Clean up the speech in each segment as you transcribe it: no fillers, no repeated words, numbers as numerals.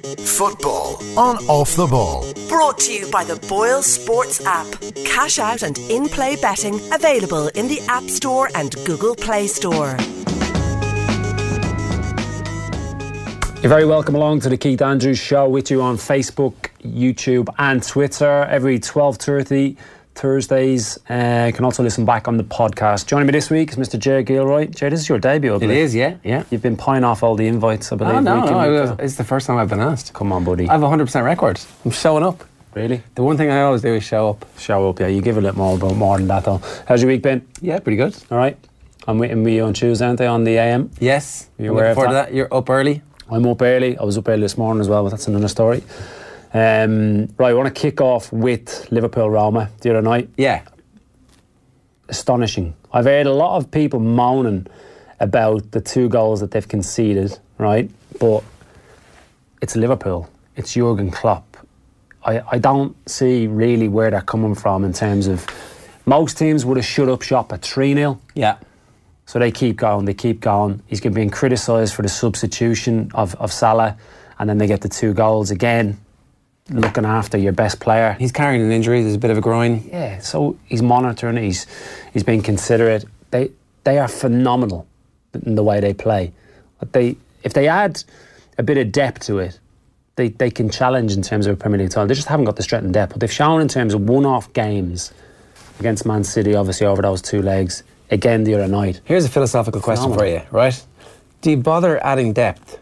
Football on Off the Ball. Brought to you by the Boyle Sports app. Cash out and in-play betting available in the App Store and Google Play Store. You're very welcome along to the Keith Andrews Show, with you on Facebook, YouTube and Twitter every 12:30 Thursdays. You can also listen back on the podcast. Joining me this week is Mr. Jay Gilroy. Jay, this is your debut, I believe. It is, yeah. You've been pieing off all the invites, I believe. Oh, no, it's the first time I've been asked. Come on, buddy. I have a 100% record. I'm showing up. Really? The one thing I always do is show up. Show up, yeah. You give a little more than that, though. How's your week been? Yeah, pretty good. All right. I'm waiting with you on Tuesday, aren't I, on the AM? Yes. You're aware of that? You're up early. I'm up early. I was up early this morning as well, but that's another story. Right, I want to kick off with Liverpool-Roma the other night. Yeah. Astonishing. I've heard a lot of people moaning about the 2 goals that they've conceded, right? But it's Liverpool. It's Jurgen Klopp. I don't see really where they're coming from in terms of... Most teams would have shut up shop at 3-0. Yeah. So they keep going. He's being criticised for the substitution of Salah, and then they get the 2 goals again, looking after your best player. He's carrying an injury. There's a bit of a groin. Yeah, so he's monitoring it. He's being considerate. They are phenomenal in the way they play. But if they add a bit of depth to it, they can challenge in terms of a Premier League title. They just haven't got the strength and depth. But they've shown in terms of one-off games against Man City, obviously over those 2 legs, again the other night. Here's a philosophical question for you, right? Do you bother adding depth?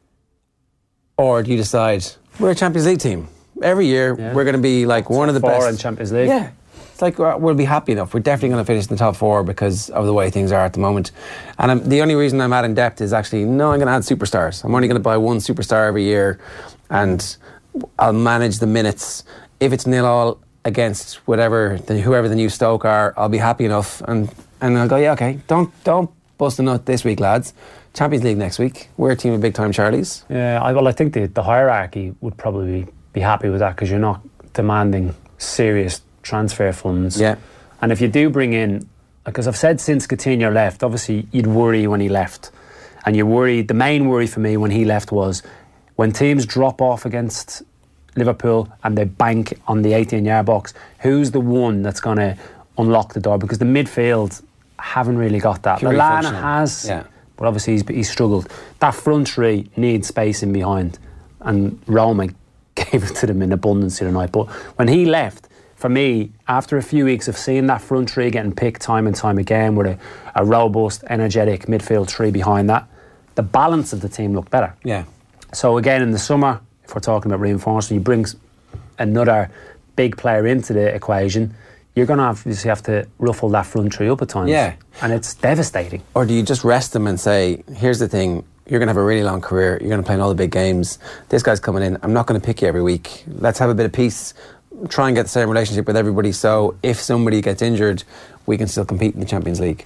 Or do you decide, we're a Champions League team. Every year, we're going to be like one of the best. 4 in Champions League. Yeah. It's like, we'll be happy enough. We're definitely going to finish in the top 4 because of the way things are at the moment. And the only reason I'm adding depth is actually, no, I'm going to add superstars. I'm only going to buy 1 superstar every year, and I'll manage the minutes. If it's 0-0 against whoever the new Stoke are, I'll be happy enough. And I'll go, yeah, okay, don't bust a nut this week, lads. Champions League next week. We're a team of big time Charlies. Yeah, I think the hierarchy would probably be happy with that, because you're not demanding serious transfer funds. Yeah. And if you do bring in, because I've said since Coutinho left, obviously you'd worry when he left. And you worry, the main worry for me when he left was when teams drop off against Liverpool and they bank on the 18-yard box, who's the one that's going to unlock the door? Because the midfield haven't really got that. Lallana has, but obviously he's struggled. That front 3 needs space in behind, and Roma gave it to them in abundance the other night. But when he left, for me, after a few weeks of seeing that front 3 getting picked time and time again with a robust, energetic midfield 3 behind that, the balance of the team looked better. Yeah. So again, in the summer, if we're talking about reinforcement, you bring another big player into the equation, you're going to obviously have to ruffle that front 3 up at times. Yeah. And it's devastating. Or do you just rest them and say, here's the thing, you're going to have a really long career, you're going to play in all the big games, this guy's coming in, I'm not going to pick you every week, let's have a bit of peace, try and get the same relationship with everybody, so if somebody gets injured, we can still compete in the Champions League.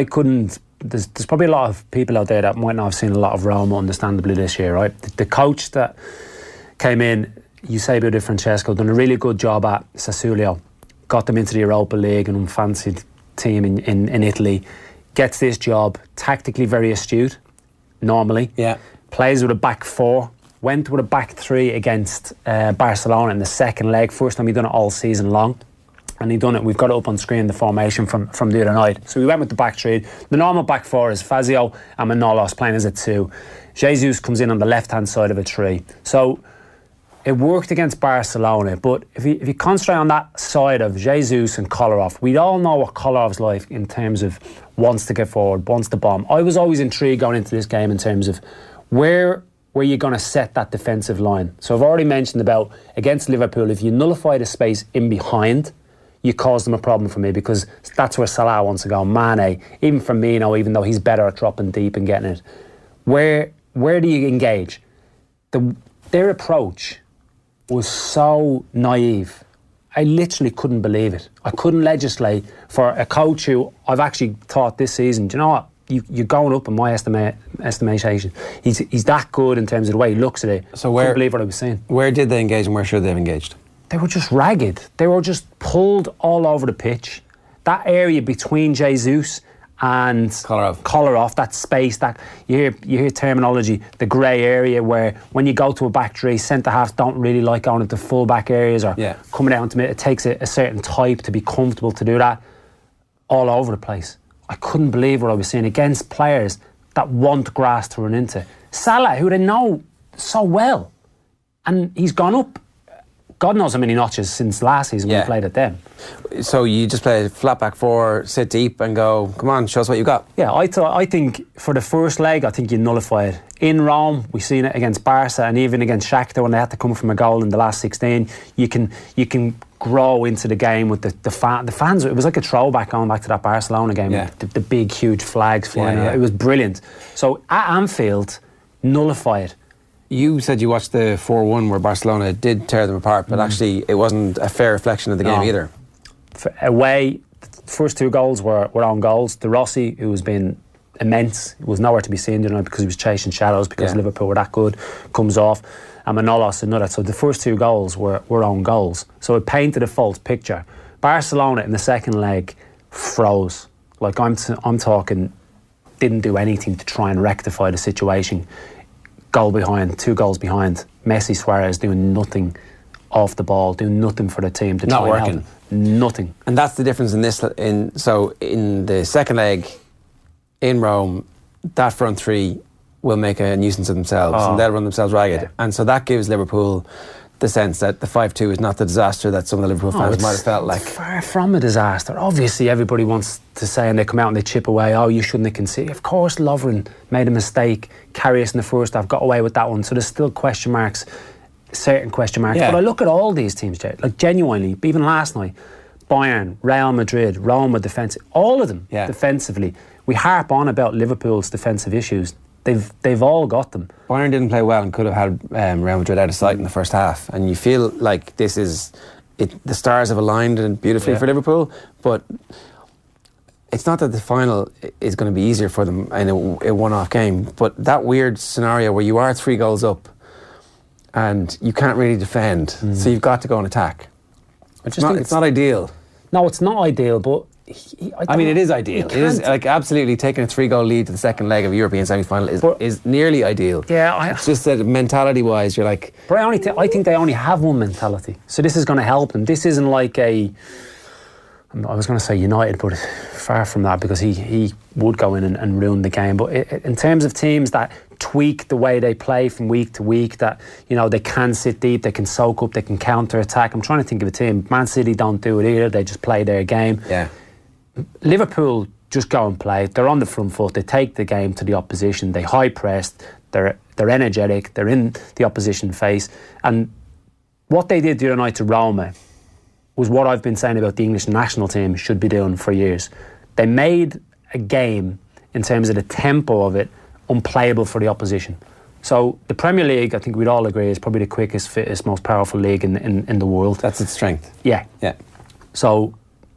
There's probably a lot of people out there that might not have seen a lot of Roma, understandably, this year, right? The coach that came in, Eusebio Di Francesco, done a really good job at Sassuolo, got them into the Europa League, an unfancied team in Italy, gets this job, tactically very astute, normally. Yeah. Plays with a back 4, went with a back 3 against Barcelona in the second leg, first time he'd done it all season long. And he'd done it, we've got it up on screen, the formation from the other night. So we went with the back 3. The normal back 4 is Fazio and Manolas playing as a 2. Jesus comes in on the left-hand side of a 3. So it worked against Barcelona, but if you concentrate on that side of Jesus and Kolarov, we all know what Kolarov's like in terms of wants to get forward, wants to bomb. I was always intrigued going into this game in terms of where were you going to set that defensive line. So I've already mentioned about against Liverpool, if you nullify the space in behind, you cause them a problem for me, because that's where Salah wants to go. Mane, even Firmino, even though he's better at dropping deep and getting it. Where do you engage? Their approach was so naive. I literally couldn't believe it. I couldn't legislate for a coach who I've actually thought this season, do you know what? You're going up in my estimation. He's that good in terms of the way he looks at it. So I couldn't believe what I was saying. Where did they engage and where should they have engaged? They were just ragged. They were just pulled all over the pitch. That area between Jesus and Kolarov, that space, that you hear terminology, the grey area where when you go to a back three, centre halves don't really like going into full back areas or coming out into mid. It takes a certain type to be comfortable to do that. All over the place. I couldn't believe what I was seeing against players that want grass to run into. Salah, who they know so well, and he's gone up God knows how many notches since last season when we played at them. So you just play flat back four, sit deep and go, come on, show us what you got. Yeah, I think for the first leg, I think you nullify it. In Rome, we've seen it against Barca and even against Shakhtar when they had to come from a goal in the last 16. You can grow into the game with the fans. It was like a throwback going back to that Barcelona game. Yeah. The big, huge flags flying out. It was brilliant. So at Anfield, nullify it. You said you watched the 4-1 where Barcelona did tear them apart, but actually it wasn't a fair reflection of the game either. Away, the first two goals were own goals. De Rossi, who has been immense, was nowhere to be seen tonight because he was chasing shadows because Liverpool were that good, comes off. And Manolas another. So the first two goals were own goals. So it painted a false picture. Barcelona in the second leg froze. Like I'm talking, didn't do anything to try and rectify the situation. Goal behind, 2 goals behind. Messi, Suarez doing nothing off the ball, doing nothing for the team to not try working. and help. Nothing. And that's the difference in this. So in the second leg in Rome, that front three will make a nuisance of themselves and they'll run themselves ragged. And so that gives Liverpool the sense that the 5-2 is not the disaster that some of the Liverpool fans might have felt like. Far from a disaster. Obviously everybody wants to say, and they come out and they chip away, oh, you shouldn't have conceded. Of course Lovren made a mistake. Karius in the first half got away with that one. So there's still question marks, certain question marks. But I look at all these teams, Jay, like genuinely, even last night, Bayern, Real Madrid, Roma defensive, all of them defensively. We harp on about Liverpool's defensive issues. They've all got them. Bayern didn't play well and could have had Real Madrid out of sight in the first half, and you feel like this is it. The stars have aligned and beautifully for Liverpool, but it's not that the final is going to be easier for them in a one-off game. But that weird scenario where you are 3 goals up and you can't really defend, so you've got to go and attack. It's not ideal. No, it's not ideal, but. I mean, it is ideal. It is like absolutely taking a 3-goal lead to the second leg of a European semi-final is nearly ideal. Yeah, it's just that mentality-wise, you're like. But I think they only have one mentality, so this is going to help them. This isn't like I was going to say United, but far from that because he would go in and ruin the game. But in terms of teams that tweak the way they play from week to week, that they can sit deep, they can soak up, they can counter-attack. I'm trying to think of a team. Man City don't do it either. They just play their game. Yeah. Liverpool just go and play. They're on the front foot. They take the game to the opposition. They high press. They're energetic. They're in the opposition face. And what they did the other night to Roma was what I've been saying about the English national team should be doing for years. They made a game in terms of the tempo of it unplayable for the opposition. So the Premier League, I think we'd all agree, is probably the quickest, fittest, most powerful league in the world. That's its strength. Yeah. So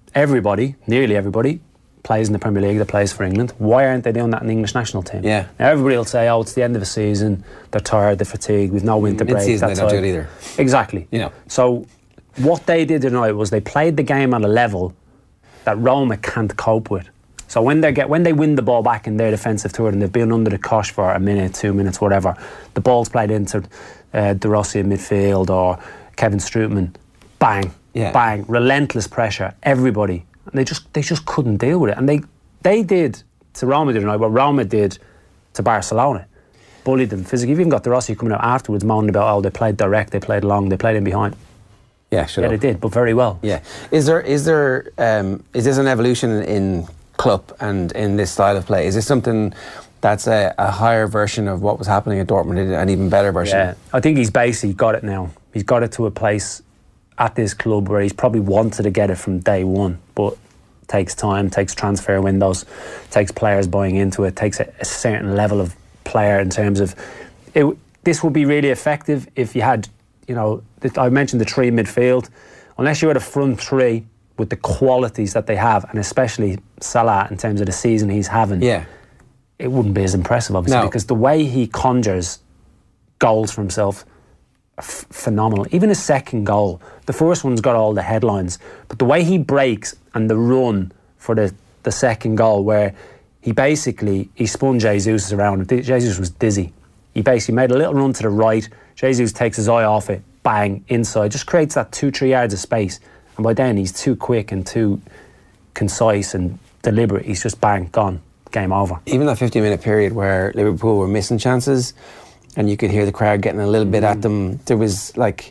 nearly everybody plays in the Premier League that plays for England. Why aren't they doing that in the English national team? Yeah. Now everybody will say, it's the end of the season, they're tired, they're fatigued, we've no winter break. Mid-season they don't do it either. Exactly. So what they did tonight was they played the game at a level that Roma can't cope with. So when they win the ball back in their defensive third and they've been under the cosh for a minute, 2 minutes, whatever, the ball's played into De Rossi in midfield or Kevin Strootman, bang. Bang, relentless pressure, everybody. And they just couldn't deal with it. And they did to Roma tonight what Roma did to Barcelona. Bullied them physically. You've even got De Rossi coming out afterwards moaning about, they played direct, they played long, they played in behind. Yeah, sure. Yeah, they did, but very well. Yeah. Is this an evolution in Klopp and in this style of play? Is this something that's a higher version of what was happening at Dortmund, an even better version? Yeah, I think he's basically got it now. He's got it to a place at this club where he's probably wanted to get it from day one, but it takes time, takes transfer windows, takes players buying into it, takes a certain level of player in terms of it. This would be really effective if you had, I mentioned the 3 midfield, unless you had a front 3 with the qualities that they have, and especially Salah in terms of the season he's having, it wouldn't be as impressive obviously because the way he conjures goals for himself, phenomenal. Even his second goal, the first one's got all the headlines, but the way he breaks and the run for the second goal, where he spun Jesus around. Jesus was dizzy. He basically made a little run to the right. Jesus takes his eye off it, bang, inside. Just creates that 2-3 yards of space. And by then, he's too quick and too concise and deliberate. He's just bang, gone, game over. Even that 50-minute period where Liverpool were missing chances and you could hear the crowd getting a little bit at them, there was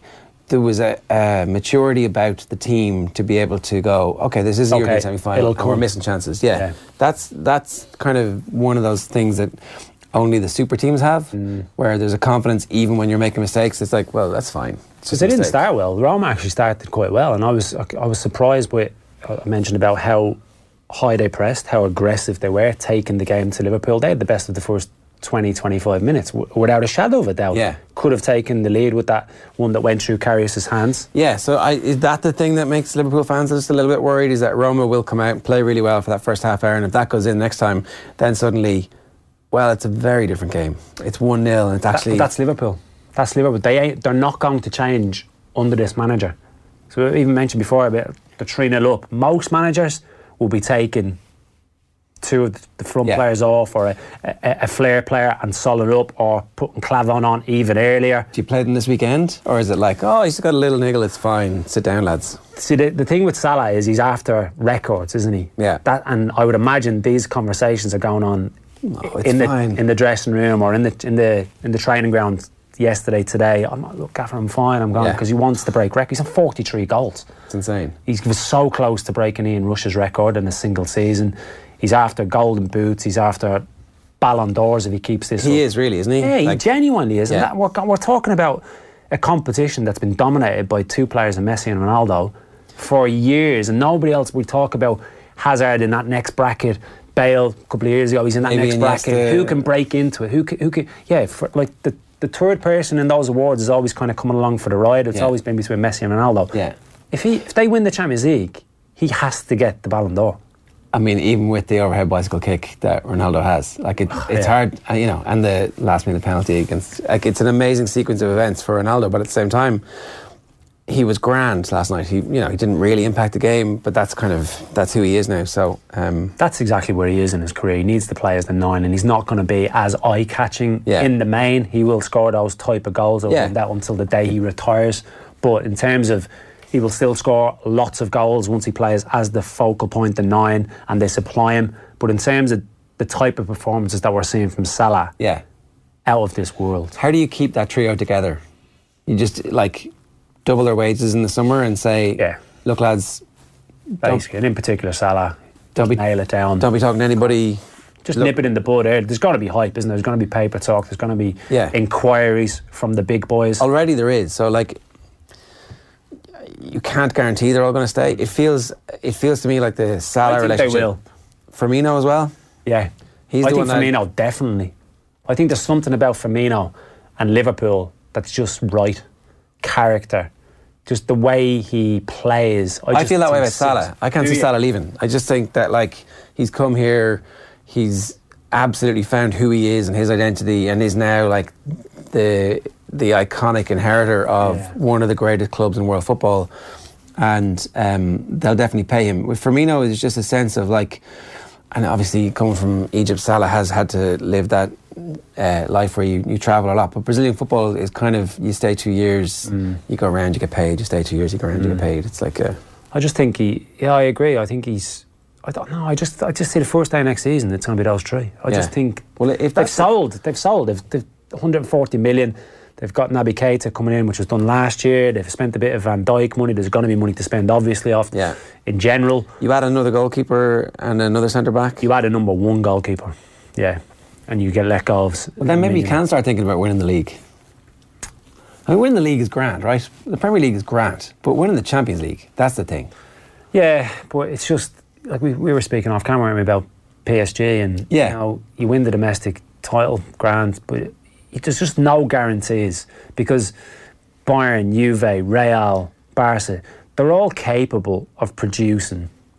a maturity about the team to be able to go, okay, this is a European semi-final and we're missing chances. Yeah. That's kind of one of those things that only the super teams have, where there's a confidence even when you're making mistakes. It's like, well, that's fine. Because they didn't start well. Roma actually started quite well, and I was surprised by it. I mentioned about how high they pressed, how aggressive they were, taking the game to Liverpool. They had the best of the first 20-25 minutes without a shadow of a doubt. Yeah. Could have taken the lead with that one that went through Karius' hands. Yeah, so is that the thing that makes Liverpool fans just a little bit worried, is that Roma will come out and play really well for that first half hour, and if that goes in next time, then suddenly, well, it's a very different game. It's 1-0 and it's actually... That's Liverpool. That's Liverpool. They're not going to change under this manager. So we even mentioned before about the 3-0 up. Most managers will be taking two of the front players off, or a flair player and solid up, or putting Clavon on even earlier. Do you play them this weekend? Or is it like, oh, he's got a little niggle, it's fine, sit down, lads? See, the thing with Salah is he's after records, isn't he? Yeah. And I would imagine these conversations are going on in the dressing room or in the training ground yesterday, today. Look, Gaffer, I'm fine, I'm going, because he wants to break records. He's on 43 goals. It's insane. He was so close to breaking Ian Rush's record in a single season. He's after golden boots. He's after Ballon d'Ors if he keeps this up. He is really, isn't he? Yeah, he genuinely is. Yeah. And we're talking about a competition that's been dominated by two players, in Messi and Ronaldo, for years, and nobody else. We talk about Hazard in that next bracket, Bale a couple of years ago, he's in that next bracket. Who can break into it? Who can? Yeah, for like the third person in those awards is always kind of coming along for the ride. It's always been between Messi and Ronaldo. Yeah. If they win the Champions League, he has to get the Ballon d'Or. I mean, even with the overhead bicycle kick that Ronaldo has, like it's hard, and the last minute penalty against, like, it's an amazing sequence of events for Ronaldo. But at the same time, he was grand last night. He didn't really impact the game, but that's who he is now. So that's exactly where he is in his career. He needs to play as the 9, and he's not going to be as eye-catching in the main. He will score those type of goals over that until the day he retires. But in terms of, he will still score lots of goals once he plays as the focal point, the 9, and they supply him. But in terms of the type of performances that we're seeing from Salah, out of this world. How do you keep that trio together? You just double their wages in the summer and say, look, lads, basically, and in particular Salah, nail it down. Don't be talking to anybody. Just nip it in the bud. There's going to be hype, isn't there? There's going to be paper talk. There's going to be inquiries from the big boys. Already there is. So you can't guarantee they're all going to stay. It feels to me like the Salah relationship. They will. Firmino as well. Yeah, I think Firmino definitely. I think there's something about Firmino and Liverpool that's just right. Character, just the way he plays. I feel that way about Salah. I can't see Salah leaving. I just think that he's come here, he's absolutely found who he is and his identity, and is now the iconic inheritor of one of the greatest clubs in world football, and they'll definitely pay him. With Firmino, it's just a sense of and obviously coming from Egypt, Salah has had to live that life where you travel a lot, but Brazilian football is you stay 2 years, you go around, you get paid, you stay 2 years, you go around, you get paid. It's like I just think I agree. I think I don't know, I just see the first day next season it's going to be those three. I just think, well, if they've sold, they've 140 million. They've got Naby Keita coming in, which was done last year. They've spent a bit of Van Dijk money. There's going to be money to spend, obviously, in general. You add another goalkeeper and another centre-back. You add a number 1 goalkeeper, and you get let go of. Well, then maybe you can start thinking about winning the league. I mean, winning the league is grand, right? The Premier League is grand, but winning the Champions League, that's the thing. Yeah, but it's just, like we were speaking off camera about PSG, and you win the domestic title, grand, but there's just no guarantees, because Bayern, Juve, Real, Barca, they're all capable of producing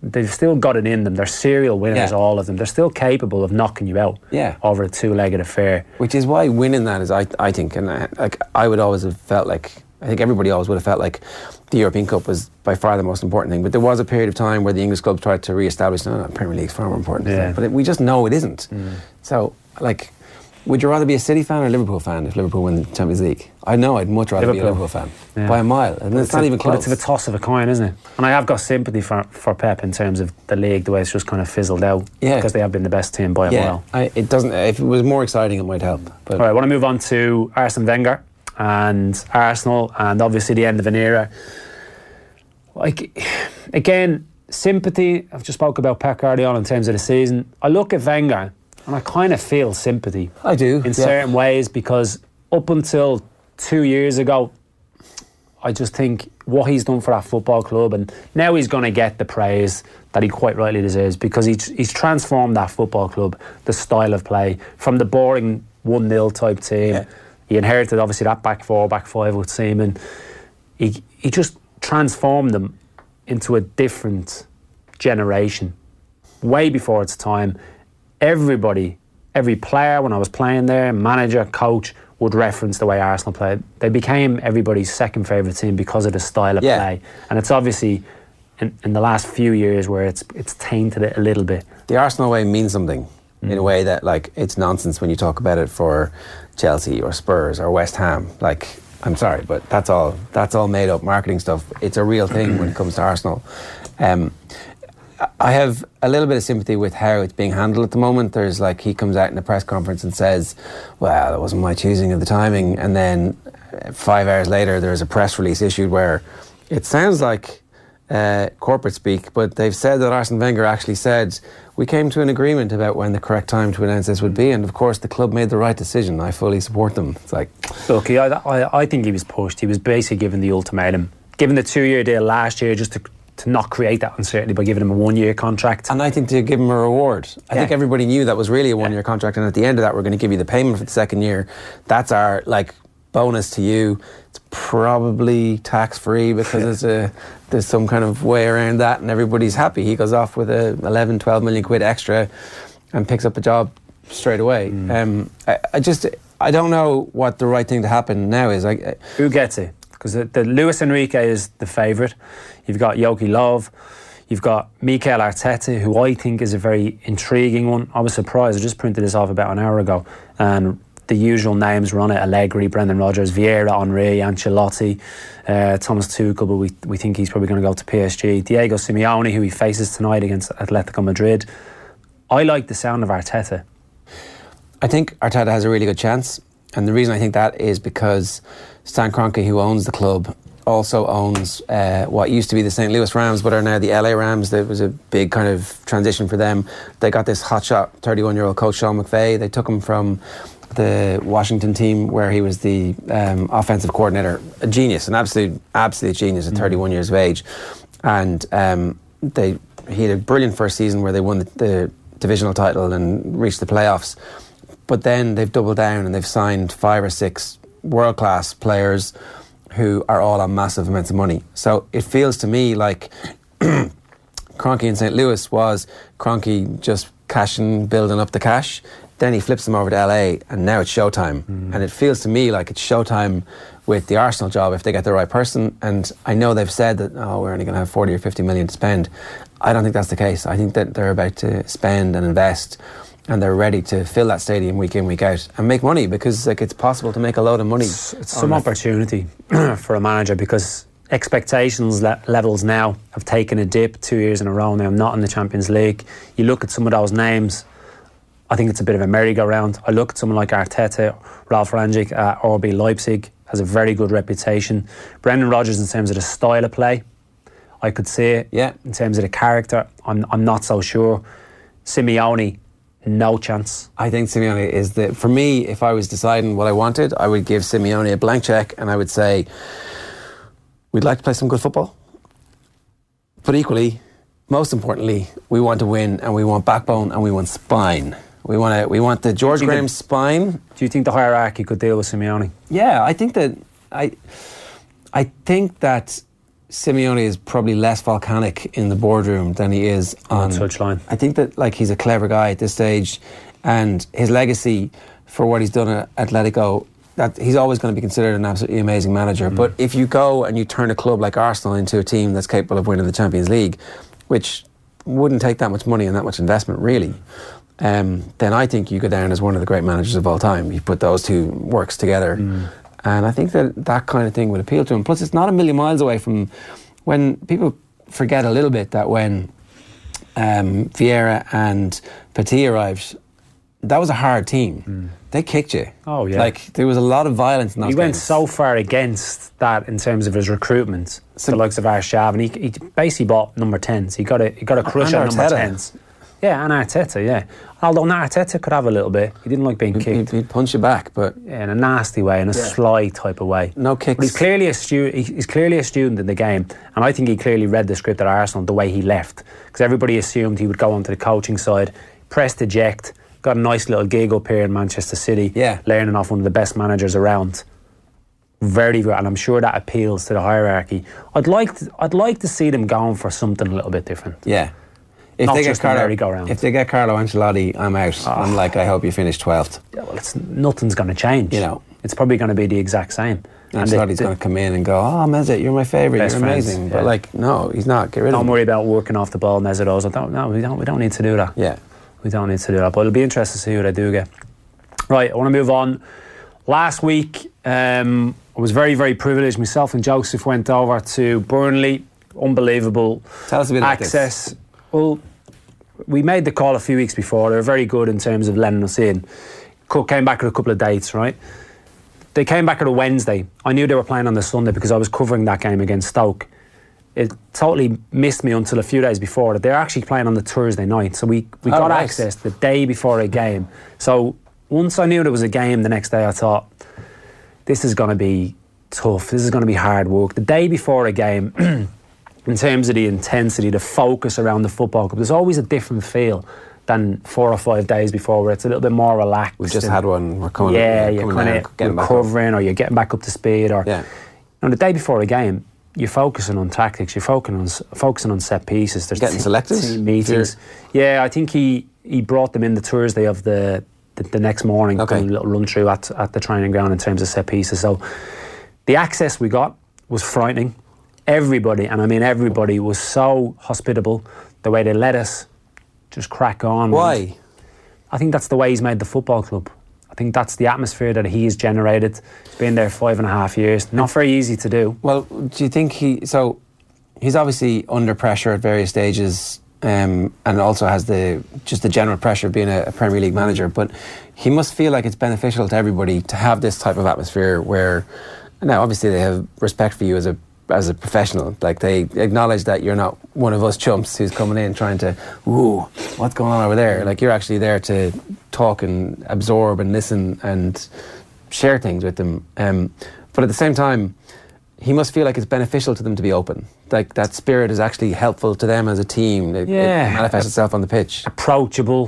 they've still got it in them. They're serial winners, all of them. They're still capable of knocking you out over a two-legged affair. Which is why winning that is, I think, and I would always have felt like, I think everybody always would have felt like the European Cup was by far the most important thing. But there was a period of time where the English clubs tried to re-establish, no, Premier League's far more important. But we just know it isn't. So, like, would you rather be a City fan or a Liverpool fan if Liverpool win the Champions League? I know I'd much rather be a Liverpool fan by a mile, and it's not even close. But it's a toss of a coin, isn't it? And I have got sympathy for Pep in terms of the league, the way it's just kind of fizzled out, because they have been the best team by a mile. It doesn't. If it was more exciting, it might help. But. All right, I want to move on to Arsene Wenger and Arsenal, and obviously the end of an era. Like, again, sympathy. I've just spoke about Pep Guardiola in terms of the season. I look at Wenger and I kind of feel sympathy. I do. In certain ways, because up until 2 years ago, I just think what he's done for that football club, and now he's going to get the praise that he quite rightly deserves, because he's transformed that football club, the style of play, from the boring 1-0 type team. Yeah. He inherited, obviously, that back four, back five with Seaman. He just transformed them into a different generation, way before its time. Everybody, every player, when I was playing there, manager, coach, would reference the way Arsenal played. They became everybody's second favourite team because of the style of play. And it's obviously in the last few years where it's tainted it a little bit. The Arsenal way means something in a way that, like, it's nonsense when you talk about it for Chelsea or Spurs or West Ham. Like, I'm sorry, but that's all made up marketing stuff. It's a real thing when it comes to Arsenal. I have a little bit of sympathy with how it's being handled at the moment. There's, like, he comes out in a press conference and says, well, it wasn't my choosing of the timing, and then 5 hours later there's a press release issued where it sounds like corporate speak, but they've said that Arsene Wenger actually said, we came to an agreement about when the correct time to announce this would be, and of course the club made the right decision. I fully support them. It's like, look, I think he was pushed. He was basically given the ultimatum, given the 2-year deal last year, just to not create that uncertainty by giving him a 1-year contract. And I think to give him a reward. I think everybody knew that was really a 1-year contract, and at the end of that we're going to give you the payment for the second year. That's our, like, bonus to you. It's probably tax-free because there's some kind of way around that, and everybody's happy. He goes off with a 11-12 million quid extra and picks up a job straight away. I don't know what the right thing to happen now is. Who gets it? Because the Luis Enrique is the favourite. You've got Jogi Löw. You've got Mikel Arteta, who I think is a very intriguing one. I was surprised. I just printed this off about an hour ago, and the usual names were on it: Allegri, Brendan Rodgers, Vieira, Henry, Ancelotti, Thomas Tuchel, but we think he's probably going to go to PSG. Diego Simeone, who he faces tonight against Atletico Madrid. I like the sound of Arteta. I think Arteta has a really good chance, and the reason I think that is because Stan Kroenke, who owns the club, also owns what used to be the St. Louis Rams but are now the LA Rams. There was a big kind of transition for them. They got this hotshot 31-year-old coach, Sean McVay. They took him from the Washington team where he was the offensive coordinator. A genius, an absolute genius at 31 years of age. And he had a brilliant first season where they won the divisional title and reached the playoffs. But then they've doubled down and they've signed 5 or 6 world-class players who are all on massive amounts of money. So it feels to me like Kroenke in St. Louis was Kroenke just building up the cash. Then he flips them over to LA, and now it's showtime. And it feels to me like it's showtime with the Arsenal job if they get the right person. And I know they've said that, we're only going to have 40 or 50 million to spend. I don't think that's the case. I think that they're about to spend and invest, and they're ready to fill that stadium week in, week out and make money, because, like, it's possible to make a load of money. It's some opportunity for a manager, because expectations levels now have taken a dip 2 years in a row now, not in the Champions League. You look at some of those names, I think it's a bit of a merry-go-round. I look at someone like Arteta, Ralf Rangnick at RB Leipzig, has a very good reputation. Brendan Rodgers, in terms of the style of play, I could see it. Yeah. In terms of the character, I'm not so sure. Simeone, no chance. I think Simeone is for me, if I was deciding what I wanted, I would give Simeone a blank check and I would say, we'd like to play some good football, but equally, most importantly, we want to win, and we want backbone, and we want spine. We want the George Graham spine. Do you think the hierarchy could deal with Simeone? Yeah, I think that Simeone is probably less volcanic in the boardroom than he is on touchline. I think that like he's a clever guy at this stage, and his legacy for what he's done at Atletico, that he's always going to be considered an absolutely amazing manager. But if you go and you turn a club like Arsenal into a team that's capable of winning the Champions League, which wouldn't take that much money and that much investment really, then I think you go down as one of the great managers of all time. You put those two works together, and I think that kind of thing would appeal to him. Plus, it's not a million miles away from when people forget a little bit that when Vieira and Petit arrived, that was a hard team. They kicked you. Oh, yeah. Like, there was a lot of violence in those He went games. so far against that in terms of his recruitment, the likes of Arshav, and he basically bought number 10s. He got a crush on number 10s. Yeah, and Arteta, yeah. Although Arteta could have a little bit. He didn't like being kicked. He'd punch you back, but in a nasty way, in a sly type of way. No kicks. But he's clearly a student in the game, and I think he clearly read the script at Arsenal the way he left, because everybody assumed he would go onto the coaching side, pressed eject, got a nice little gig up here in Manchester City, learning off one of the best managers around. Very good, and I'm sure that appeals to the hierarchy. I'd like to see them going for something a little bit different. Yeah. If Not they just get a merry-go-round. If they get Carlo Ancelotti, I'm out. I'm like, I hope you finish 12th. Yeah, well, nothing's going to change. You know, it's probably going to be the exact same. Ancelotti's going to come in and go, "Oh, Mesut, you're my favourite. You're amazing." Friends, but like, no, he's not. Get rid of him. Don't worry about working off the ball, Mesut Ozil. We don't need to do that. Yeah, we don't need to do that. But it'll be interesting to see who they do get. Right, I want to move on. Last week, I was very, very privileged. Myself and Joseph went over to Burnley. Unbelievable. Tell us a bit about access. this. Well, we made the call a few weeks before. They were very good in terms of letting us in. Cook came back with a couple of dates, right? They came back on a Wednesday. I knew they were playing on the Sunday because I was covering that game against Stoke. It totally missed me until a few days before that. They were actually playing on the Thursday night. So we got access the day before a game. So once I knew there was a game the next day, I thought, this is going to be tough. This is going to be hard work. The day before a game, in terms of the intensity, the focus around the football club, there's always a different feel than 4 or 5 days before, where it's a little bit more relaxed. We've just had one. We're coming. You're kind of recovering, or you're getting back up to speed. Or the day before a game, you're focusing on tactics. You're focusing on set pieces. There's getting selected team meetings. Yeah, I think he brought them in the Thursday of the next morning. Okay. A little run through at the training ground in terms of set pieces. So the access we got was frightening. Everybody, and I mean everybody, was so hospitable. The way they let us just crack on. Why? I think that's the way he's made the football club. I think that's the atmosphere that he's generated. He's been there 5.5 years. Not very easy to do. Well, do you think he's obviously under pressure at various stages, and also has the general pressure of being a Premier League manager, but he must feel like it's beneficial to everybody to have this type of atmosphere where, now obviously they have respect for you as a professional. Like, they acknowledge that you're not one of us chumps who's coming in trying to, ooh, what's going on over there? Like, you're actually there to talk and absorb and listen and share things with them. But at the same time, he must feel like it's beneficial to them to be open. Like, that spirit is actually helpful to them as a team. It manifests itself on the pitch. Approachable.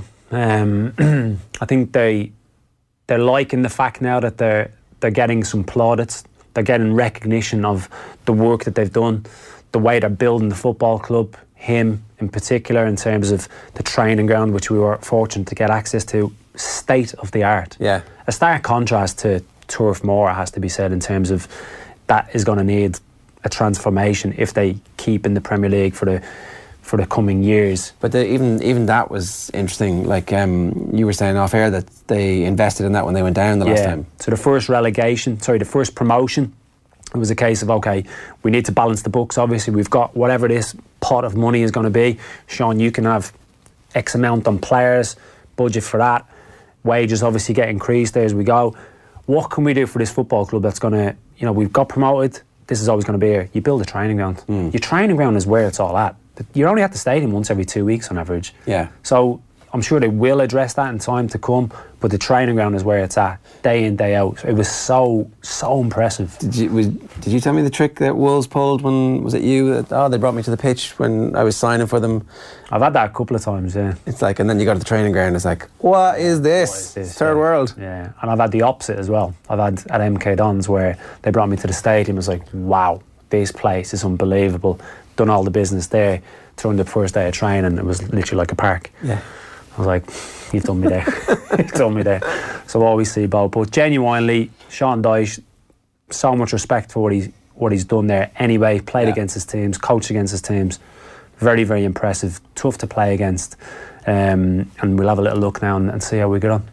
I think they're liking the fact now that they're getting some plaudits. They're getting recognition of the work that they've done, the way they're building the football club, him in particular, in terms of the training ground, which we were fortunate to get access to. State of the art. Yeah. A stark contrast to Turf Moor, it has to be said, in terms of that is going to need a transformation if they keep in the Premier League for the coming years. But even that was interesting. Like, you were saying off air that they invested in that when they went down the last time. So the first promotion, it was a case of, okay, we need to balance the books. Obviously, we've got whatever this pot of money is going to be. Sean, you can have X amount on players, budget for that. Wages obviously get increased there as we go. What can we do for this football club that's going to, we've got promoted, this is always going to be here. You build a training ground. Your training ground is where it's all at. You're only at the stadium once every 2 weeks on average. Yeah. So I'm sure they will address that in time to come, but the training ground is where it's at, day in, day out. It was so impressive. Did you tell me the trick that Wolves pulled when, was it you? They brought me to the pitch when I was signing for them. I've had that a couple of times, yeah. It's like, and then you go to the training ground, it's like, what is this? Third world. Yeah, and I've had the opposite as well. I've had at MK Dons where they brought me to the stadium, it was like, wow. this place is unbelievable. Done all the business there. Turned the first day of training, it was literally like a park. Yeah. I was like, you've done me there. You've done me there. So I always see both. But genuinely, Sean Dyche, so much respect for what he's done there. Anyway, played against his teams, coached against his teams. Very, very impressive. Tough to play against. And we'll have a little look now and see how we get on.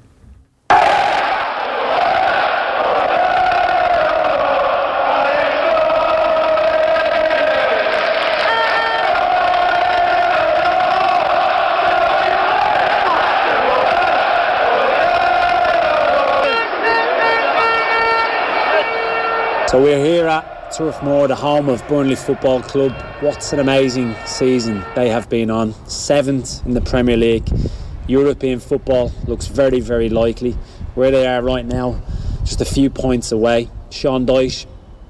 So we're here at Turf Moor, the home of Burnley Football Club. What's an amazing season they have been on. 7th in the Premier League. European football looks very, very likely. Where they are right now, just a few points away. Sean Dyche,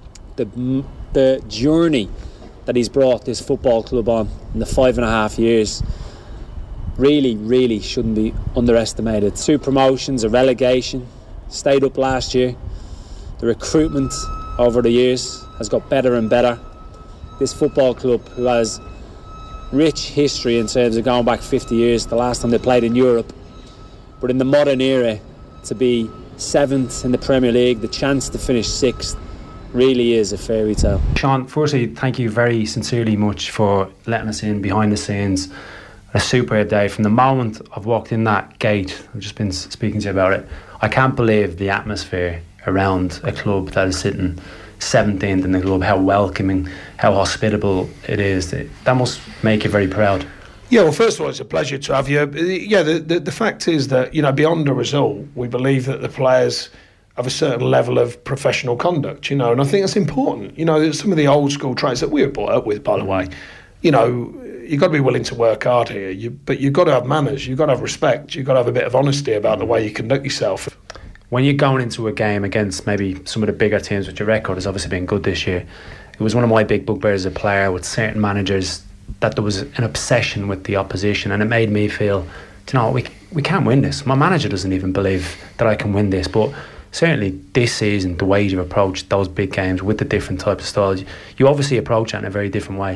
the journey that he's brought this football club on in the 5.5 years really, really shouldn't be underestimated. 2 promotions, a relegation, stayed up last year. The recruitment over the years has got better and better. This football club, who has rich history in terms of going back 50 years, the last time they played in Europe, but in the modern era, to be 7th in the Premier League, the chance to finish 6th, really is a fairy tale. Sean, firstly, thank you very sincerely much for letting us in behind the scenes. A superb day. From the moment I've walked in that gate, I've just been speaking to you about it, I can't believe the atmosphere around a club that is sitting 17th in the club, how welcoming, how hospitable it is. That must make you very proud. Yeah, well, first of all, it's a pleasure to have you. Yeah, the fact is that, behind the result, we believe that the players have a certain level of professional conduct, and I think that's important. Some of the old school traits that we were brought up with, by the way, you've got to be willing to work hard here, but you've got to have manners, you've got to have respect, you've got to have a bit of honesty about the way you conduct yourself. When you're going into a game against maybe some of the bigger teams, which your record has obviously been good this year, it was one of my big bugbears as a player with certain managers that there was an obsession with the opposition, and it made me feel, we can't win this. My manager doesn't even believe that I can win this, but certainly this season, the way you've approached those big games with the different types of styles, you obviously approach it in a very different way.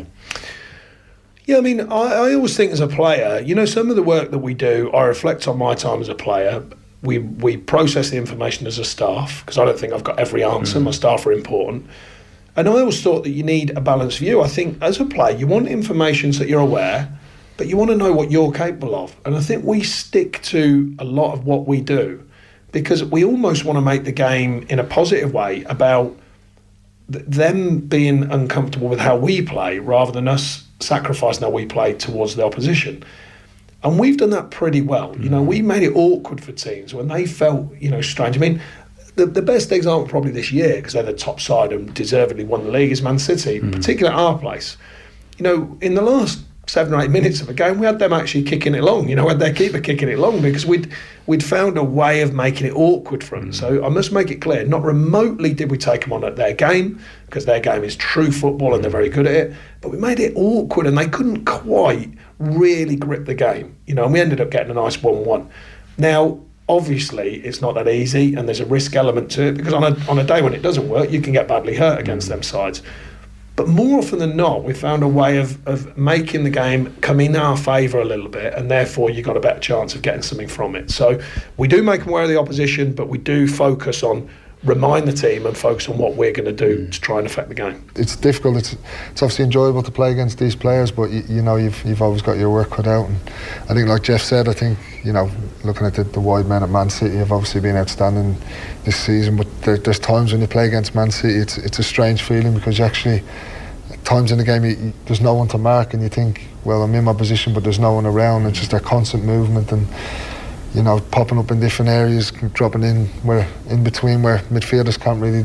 Yeah, I always think as a player, some of the work that we do, I reflect on my time as a player. We process the information as a staff, because I don't think I've got every answer. My staff are important. And I always thought that you need a balanced view. I think as a player, you want information so that you're aware, but you want to know what you're capable of. And I think we stick to a lot of what we do, because we almost want to make the game in a positive way about them being uncomfortable with how we play rather than us sacrificing how we play towards the opposition. And we've done that pretty well. We made it awkward for teams when they felt, strange. The best example probably this year, because they're the top side and deservedly won the league, is Man City, particularly at our place. In the last 7 or 8 minutes of a game, we had them actually kicking it long. We had their keeper kicking it long because we'd found a way of making it awkward for them. So I must make it clear, not remotely did we take them on at their game, because their game is true football and they're very good at it, but we made it awkward and they couldn't quite really grip the game, and we ended up getting a nice 1-1. Now, obviously, it's not that easy, and there's a risk element to it, because on a day when it doesn't work, you can get badly hurt against them sides. But more often than not, we found a way of making the game come in our favour a little bit, and therefore you've got a better chance of getting something from it. So we do make them aware of the opposition, but we do focus on remind the team and focus on what we're going to do to try and affect the game. It's difficult. It's obviously enjoyable to play against these players, but you've always got your work cut out. And I think, like Jeff said, looking at the wide men at Man City have obviously been outstanding this season. But there's times when you play against Man City, it's a strange feeling, because you actually, at times in the game, there's no one to mark, and you think, well, I'm in my position, but there's no one around. It's just that constant movement and popping up in different areas, dropping in between where midfielders can't really,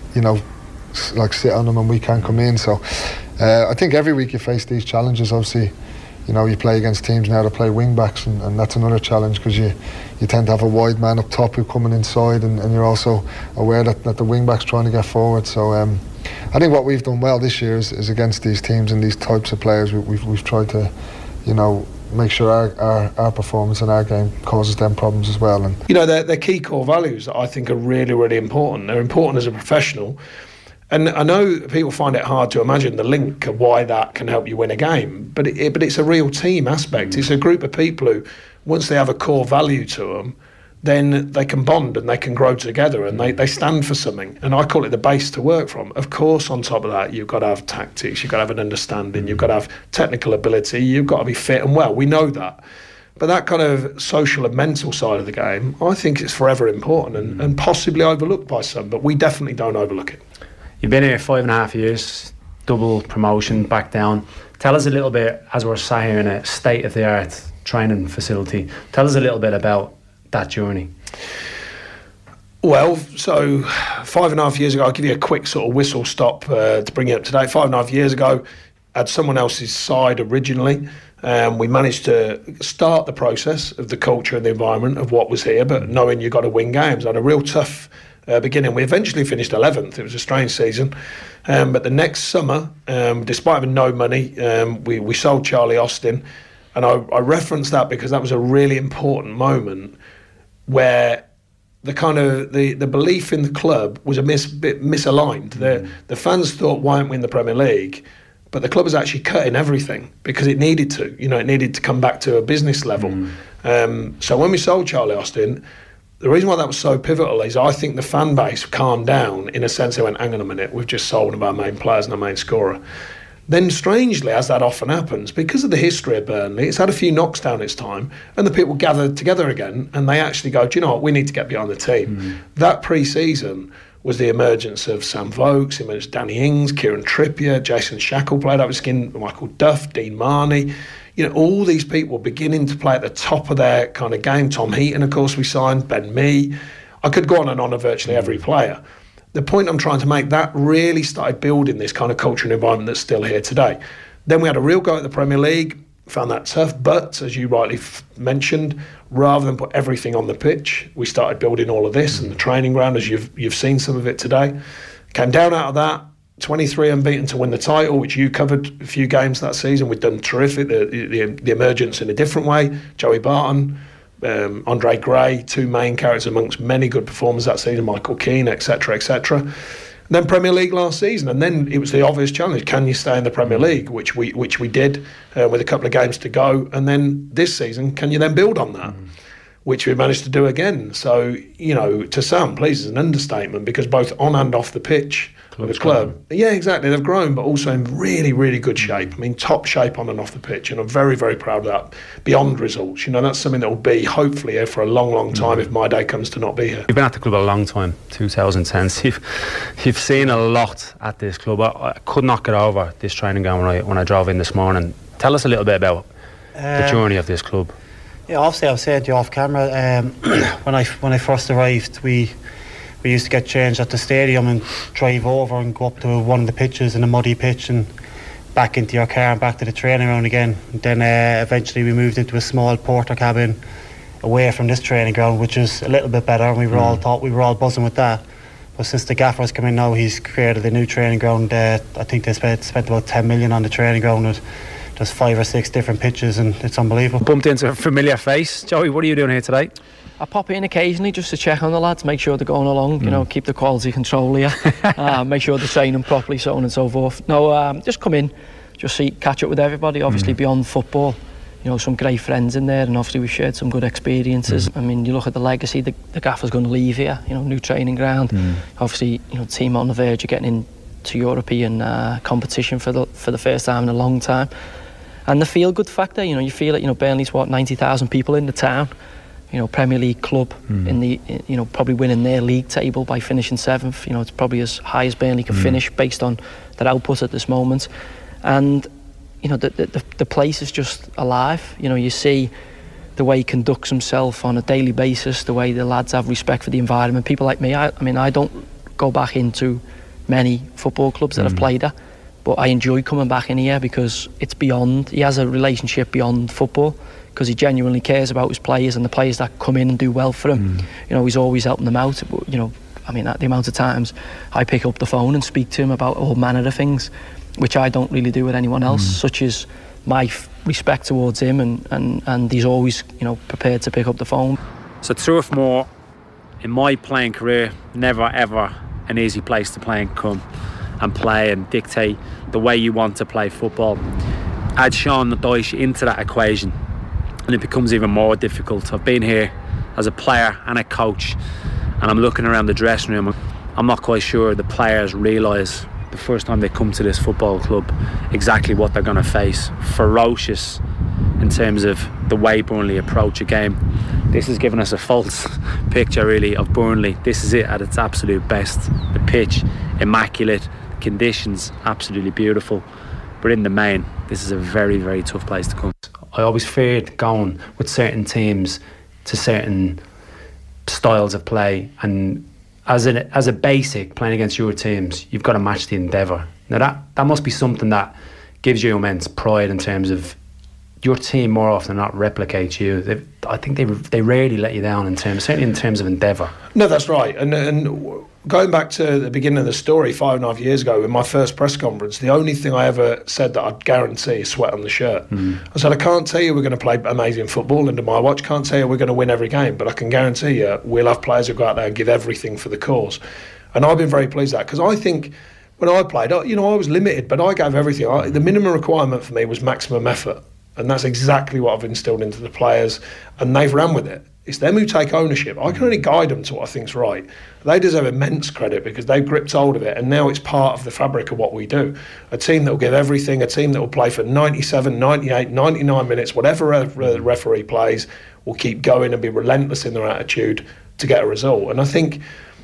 sit on them and we can't come in. So I think every week you face these challenges. Obviously, you play against teams now that play wing backs, and that's another challenge, because you tend to have a wide man up top who's coming inside, and you're also aware that the wing back's trying to get forward. So I think what we've done well this year is against these teams and these types of players, we've tried to, make sure our performance in our game causes them problems as well. And they're key core values that I think are really, really important. They're important as a professional, And I know people find it hard to imagine the link of why that can help you win a game, but it's a real team aspect. It's a group of people who, once they have a core value to them, then they can bond and they can grow together and they stand for something. And I call it the base to work from. Of course, on top of that, you've got to have tactics, you've got to have an understanding, you've got to have technical ability, you've got to be fit and well. We know that. But that kind of social and mental side of the game, I think it's forever important and possibly overlooked by some, but we definitely don't overlook it. You've been here 5.5 years, double promotion, back down. Tell us a little bit, as we're sat here in a state-of-the-art training facility, tell us a little bit about that journey. Well, so 5.5 years ago, I'll give you a quick sort of whistle stop to bring you up to date. 5.5 years ago, I had someone else's side originally. We managed to start the process of the culture and the environment of what was here, but knowing you've got to win games. I had a real tough beginning. We eventually finished 11th. It was a strange season. But the next summer, despite having no money, we sold Charlie Austin. And I reference that because that was a really important moment where the kind of the belief in the club was a bit misaligned. The fans thought, why aren't we in the Premier League? But the club was actually cutting everything because it needed to. It needed to come back to a business level. So when we sold Charlie Austin, the reason why that was so pivotal is I think the fan base calmed down in a sense. They went, hang on a minute, we've just sold one of our main players and our main scorer. Then strangely, as that often happens, because of the history of Burnley, it's had a few knocks down its time, and the people gathered together again and they actually go, do you know what, we need to get behind the team. That pre-season was the emergence of Sam Vokes, emerged Danny Ings, Kieran Trippier, Jason Shackle played up with skin, Michael Duff, Dean Marney. All these people beginning to play at the top of their kind of game. Tom Heaton, of course, we signed, Ben Mee. I could go on and on of virtually every player. The point I'm trying to make, that really started building this kind of culture and environment that's still here today. Then we had a real go at the Premier League, found that tough, but as you rightly mentioned, rather than put everything on the pitch, we started building all of this and the training ground, as you've seen some of it today. Came down out of that, 23 unbeaten to win the title, which you covered a few games that season. We'd done terrific. The emergence in a different way. Joey Barton, Andre Gray, two main characters amongst many good performers that season, Michael Keane, etc., etc. And then Premier League last season, and then it was the obvious challenge: can you stay in the Premier League? Which we did with a couple of games to go. And then this season, can you then build on that? Which we managed to do again. So, to some, please, is an understatement, because both on and off the pitch, the club, yeah, exactly, they've grown, but also in really, really good shape. I mean, top shape on and off the pitch, and I'm very, very proud of that. Beyond results, that's something that will be hopefully here for a long, long time if my day comes to not be here. You've been at the club a long time, 2010. You've seen a lot at this club. I could not get over this training ground when I drove in this morning. Tell us a little bit about the journey of this club. Yeah, obviously I've said to you off camera, when I first arrived, we used to get changed at the stadium and drive over and go up to one of the pitches in a muddy pitch and back into your car and back to the training ground again. And then eventually we moved into a small porter cabin away from this training ground, which is a little bit better, and we were all buzzing with that. But since the gaffer's come in now, he's created a new training ground. I think they spent about 10 million on the training ground. There's 5 or 6 different pitches, and it's unbelievable. Bumped into a familiar face. Joey, what are you doing here today? I pop in occasionally just to check on the lads, make sure they're going along, keep the quality control here, make sure they're training properly, so on and so forth. No, just come in, just catch up with everybody, obviously beyond football. Some great friends in there, and obviously we've shared some good experiences. I mean, you look at the legacy, the gaffer's going to leave here, new training ground. Obviously, team on the verge of getting into European competition for the first time in a long time. And the feel-good factor, you feel it. Burnley's 90,000 people in the town. Premier League club in the, probably winning their league table by finishing 7th. It's probably as high as Burnley can finish based on their output at this moment. And the place is just alive. You see the way he conducts himself on a daily basis, the way the lads have respect for the environment. People like me, I don't go back into many football clubs that I've played at. But I enjoy coming back in here because it's beyond. He has a relationship beyond football because he genuinely cares about his players and the players that come in and do well for him. He's always helping them out. The amount of times I pick up the phone and speak to him about all manner of things, which I don't really do with anyone else, such as my respect towards him, and he's always prepared to pick up the phone. So Turf Moor, in my playing career, never ever an easy place to play and come. and play and dictate the way you want to play football. Add Sean Dyche into that equation and it becomes even more difficult. I've been here as a player and a coach, and I'm looking around the dressing room. I'm not quite sure the players realise the first time they come to this football club exactly what they're going to face. Ferocious in terms of the way Burnley approach a game. This has given us a false picture really of Burnley. This is it at its absolute best. The pitch, immaculate, conditions, absolutely beautiful. But in the main, this is a very, very tough place to come. I always feared going with certain teams to certain styles of play, and as a basic, playing against your teams, you've got to match the endeavour. Now that must be something that gives you immense pride in terms of your team more often than not replicates you. I think they rarely let you down certainly in terms of endeavour. No, that's right. And going back to the beginning of the story, 5.5 years ago, in my first press conference, the only thing I ever said that I'd guarantee is sweat on the shirt. I said, I can't tell you we're going to play amazing football under my watch, can't tell you we're going to win every game, but I can guarantee you we'll have players who go out there and give everything for the cause. And I've been very pleased with that, because I think when I played, I was limited, but I gave everything. The minimum requirement for me was maximum effort. And that's exactly what I've instilled into the players, and they've ran with it. It's them who take ownership. I can only guide them to what I think's right. They deserve immense credit because they've gripped hold of it, and now it's part of the fabric of what we do. A team that will give everything, a team that will play for 97, 98, 99 minutes, whatever the referee plays, will keep going and be relentless in their attitude to get a result. And I think,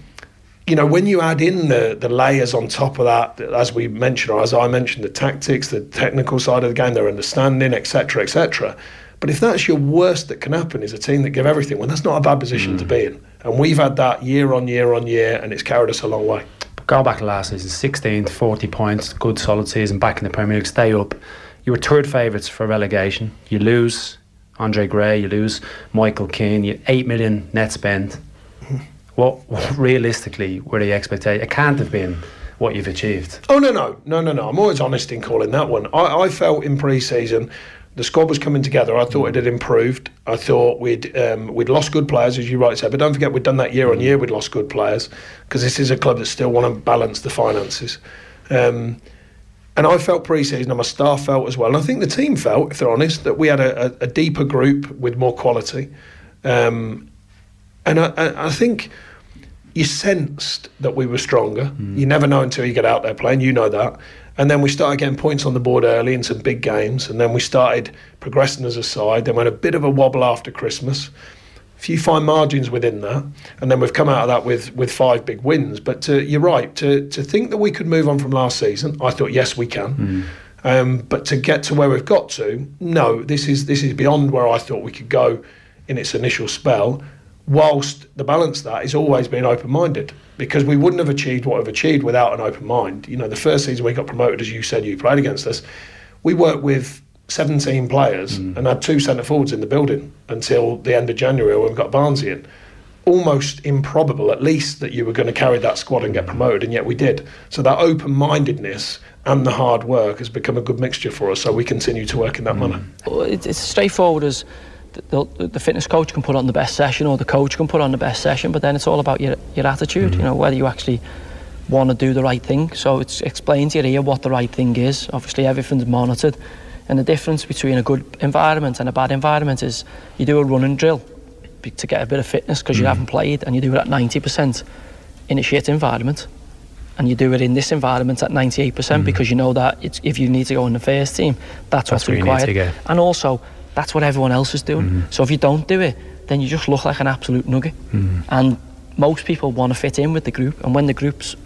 when you add in the layers on top of that, as we mentioned, or as I mentioned, the tactics, the technical side of the game, their understanding, etc., etc. But if that's your worst that can happen, is a team that give everything, well, that's not a bad position to be in. And we've had that year on year on year, and it's carried us a long way. Go back to last season, 16 to 40 points, good solid season back in the Premier League, stay up. You were third favourites for relegation. You lose Andre Gray, you lose Michael Keane, you had 8 million net spend. What realistically were the expectations? It can't have been what you've achieved. Oh, no. I'm always honest in calling that one. I felt in pre-season the squad was coming together. I thought it had improved. I thought we'd lost good players, as you rightly said, but don't forget we'd done that year on year. We'd lost good players because this is a club that still want to balance the finances. And I felt pre-season, and my staff felt as well. And I think the team felt, if they're honest, that we had a deeper group with more quality. And I think you sensed that we were stronger. You never know until you get out there playing, you know that. And then we started getting points on the board early in some big games, and then we started progressing as a side. Then we had a bit of a wobble after Christmas, a few fine margins within that, and then we've come out of that with 5 big wins. But you're right, to think that we could move on from last season, I thought, yes, we can. But to get to where we've got to, no, this is beyond where I thought we could go in its initial spell. Whilst the balance of that is always being open-minded, because we wouldn't have achieved what we've achieved without an open mind. The first season we got promoted, as you said, you played against us, we worked with 17 players and had 2 centre forwards in the building until the end of January when we got Barnsley in. Almost improbable, at least, that you were going to carry that squad and get promoted, and yet we did. So that open-mindedness and the hard work has become a good mixture for us, so we continue to work in that manner. It's as straightforward as the fitness coach can put on the best session, or the coach can put on the best session, but then it's all about your attitude, whether you actually want to do the right thing. So it's explained to you here what the right thing is. Obviously everything's monitored, and the difference between a good environment and a bad environment is you do a running drill to get a bit of fitness because you haven't played, and you do it at 90% in a shit environment, and you do it in this environment at 98% because you know that if you need to go in the first team, that's what's required. And also that's what everyone else is doing. So if you don't do it, then you just look like an absolute nugget. And most people want to fit in with the group, and when the group's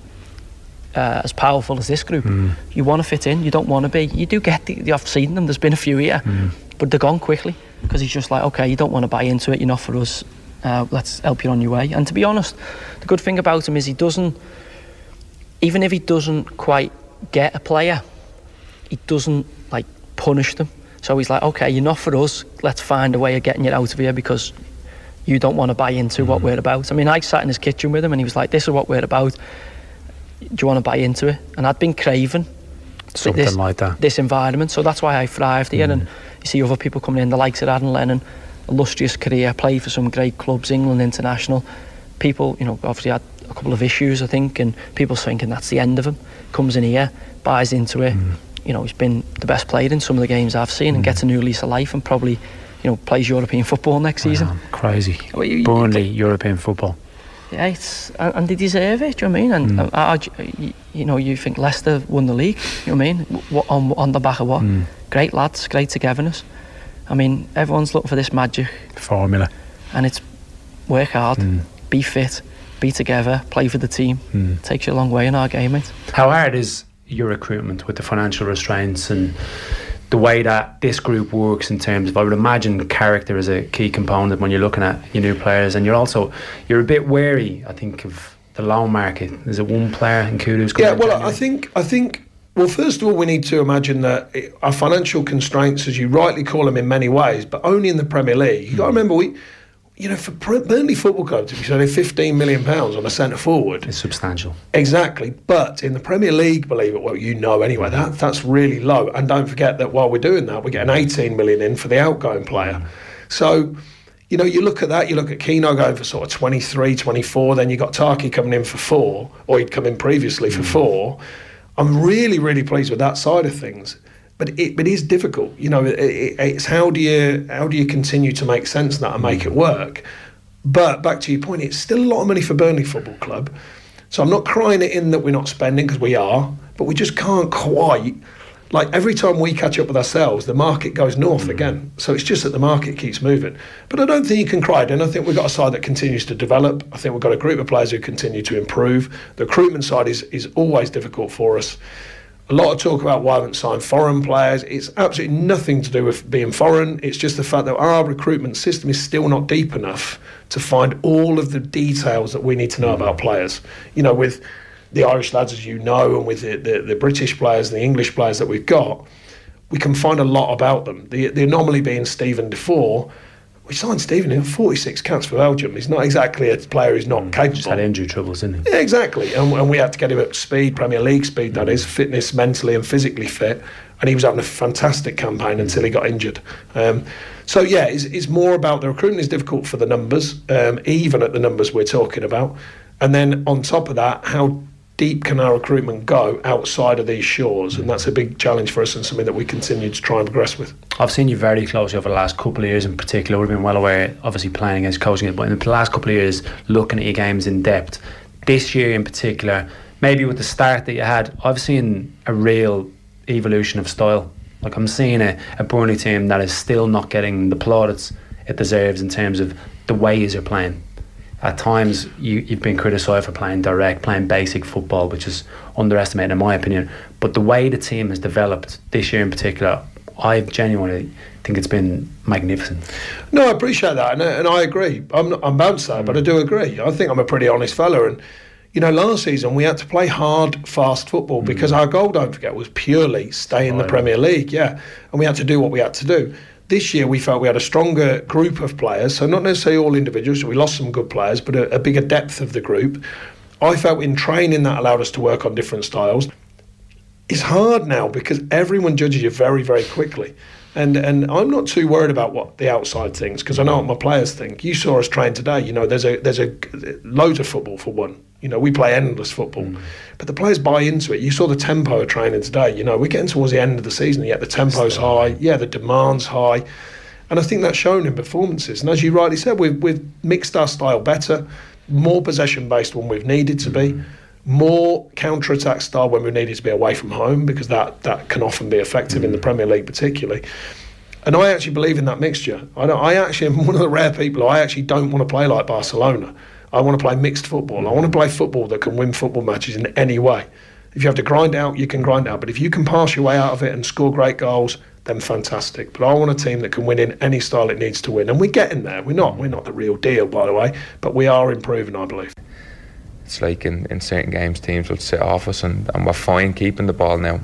as powerful as this group, you want to fit in, you don't want to be. You do get I've seen them, there's been a few here, but they're gone quickly because he's just like, okay, you don't want to buy into it, you're not for us, let's help you on your way. And to be honest, the good thing about him is he doesn't, even if he doesn't quite get a player, he doesn't like punish them. So he's like, okay, you're not for us, let's find a way of getting you out of here because you don't want to buy into what we're about. I mean, I sat in his kitchen with him and he was like, this is what we're about, do you want to buy into it? And I'd been craving something like that, this environment, so that's why I thrived here. And you see other people coming in, the likes of Aaron Lennon, illustrious career, played for some great clubs, England international. People, obviously had a couple of issues, I think, and people thinking that's the end of him. Comes in here, buys into it. You know, he's been the best player in some of the games I've seen, and gets a new lease of life, and probably, you know, plays European football next season. Crazy. Burnley, European football. Yeah, and they deserve it. Do you know what I mean? And you know, you think Leicester won the league. You know what I mean? On the back of what? Great lads, great togetherness. I mean, everyone's looking for this magic formula, and it's work hard, be fit, be together, play for the team. Takes you a long way in our game, mate. How hard is your recruitment with the financial restraints and the way that this group works in terms of, I would imagine, character is a key component when you're looking at your new players, and you're a bit wary, I think, of the loan market. Is it one player in Kudu's coming? Yeah, well, I think. Well, first of all, we need to imagine that our financial constraints, as you rightly call them, in many ways, but only in the Premier League. You got to remember, for Burnley Football Club to be spending £15 million on a centre forward, it's substantial. Exactly, but in the Premier League, believe it, well, you know anyway, that's really low. And don't forget that while we're doing that, we're getting 18 million in for the outgoing player. So, you know, you look at that, you look at Keno going for sort of 23, 24, then you got Taki coming in for 4, or he'd come in previously for 4. I'm really, really pleased with that side of things. But it is difficult, you know. It's how do you continue to make sense of that and make it work? But back to your point, it's still a lot of money for Burnley Football Club. So I'm not crying it in that we're not spending, because we are, but we just can't quite. Like, every time we catch up with ourselves, the market goes north again. So it's just that the market keeps moving. But I don't think you can cry it in. I think we've got a side that continues to develop. I think we've got a group of players who continue to improve. The recruitment side is always difficult for us. A lot of talk about why we haven't signed foreign players. It's absolutely nothing to do with being foreign. It's just the fact that our recruitment system is still not deep enough to find all of the details that we need to know about players. You know, with the Irish lads, as you know, and with the British players and the English players that we've got, we can find a lot about them. The anomaly being Stephen Defoe. We signed Stephen in 46 caps for Belgium. He's not exactly a player who's not capable. He's had injury troubles, isn't he? Yeah, exactly. And we had to get him at speed, Premier League speed, that is, fitness, mentally and physically fit. And he was having a fantastic campaign until he got injured. So, yeah, it's more about the recruitment is difficult for the numbers, even at the numbers we're talking about. And then on top of that, how deep can our recruitment go outside of these shores? And that's a big challenge for us and something that we continue to try and progress with. I've seen you very closely over the last couple of years in particular. We've been well aware, obviously playing against, coaching it, but in the last couple of years, looking at your games in depth. This year in particular, maybe with the start that you had, I've seen a real evolution of style. Like, I'm seeing a Burnley team that is still not getting the plaudits it deserves in terms of the ways you're playing. At times, you've been criticised for playing direct, playing basic football, which is underestimated in my opinion. But the way the team has developed this year in particular, I genuinely think it's been magnificent. No, I appreciate that, and I agree. I'm bound to say, but I do agree. I think I'm a pretty honest fella, and you know, last season we had to play hard, fast football because our goal, don't forget, was purely stay in the Premier League, and we had to do what we had to do. This year we felt we had a stronger group of players, so not necessarily all individuals, we lost some good players, but a bigger depth of the group. I felt in training that allowed us to work on different styles. It's hard now because everyone judges you very, very quickly. And I'm not too worried about what the outside thinks, because I know what my players think. You saw us train today. You know, there's a loads of football for one. You know, we play endless football, but the players buy into it. You saw the tempo of training today. You know, we're getting towards the end of the season, yet the tempo's high. Yeah, the demand's high, and I think that's shown in performances. And as you rightly said, we've mixed our style better, more possession based when we've needed to be, more counter-attack style when we needed to be away from home, because that can often be effective in the Premier League particularly. And I actually believe in that mixture. I actually am one of the rare people who I actually don't want to play like Barcelona. I want to play mixed football. I want to play football that can win football matches in any way. If you have to grind out, you can grind out. But if you can pass your way out of it and score great goals, then fantastic. But I want a team that can win in any style it needs to win. And we're getting there. We're not the real deal, by the way, but we are improving, I believe. It's like in certain games, teams will sit off us and we're fine keeping the ball now.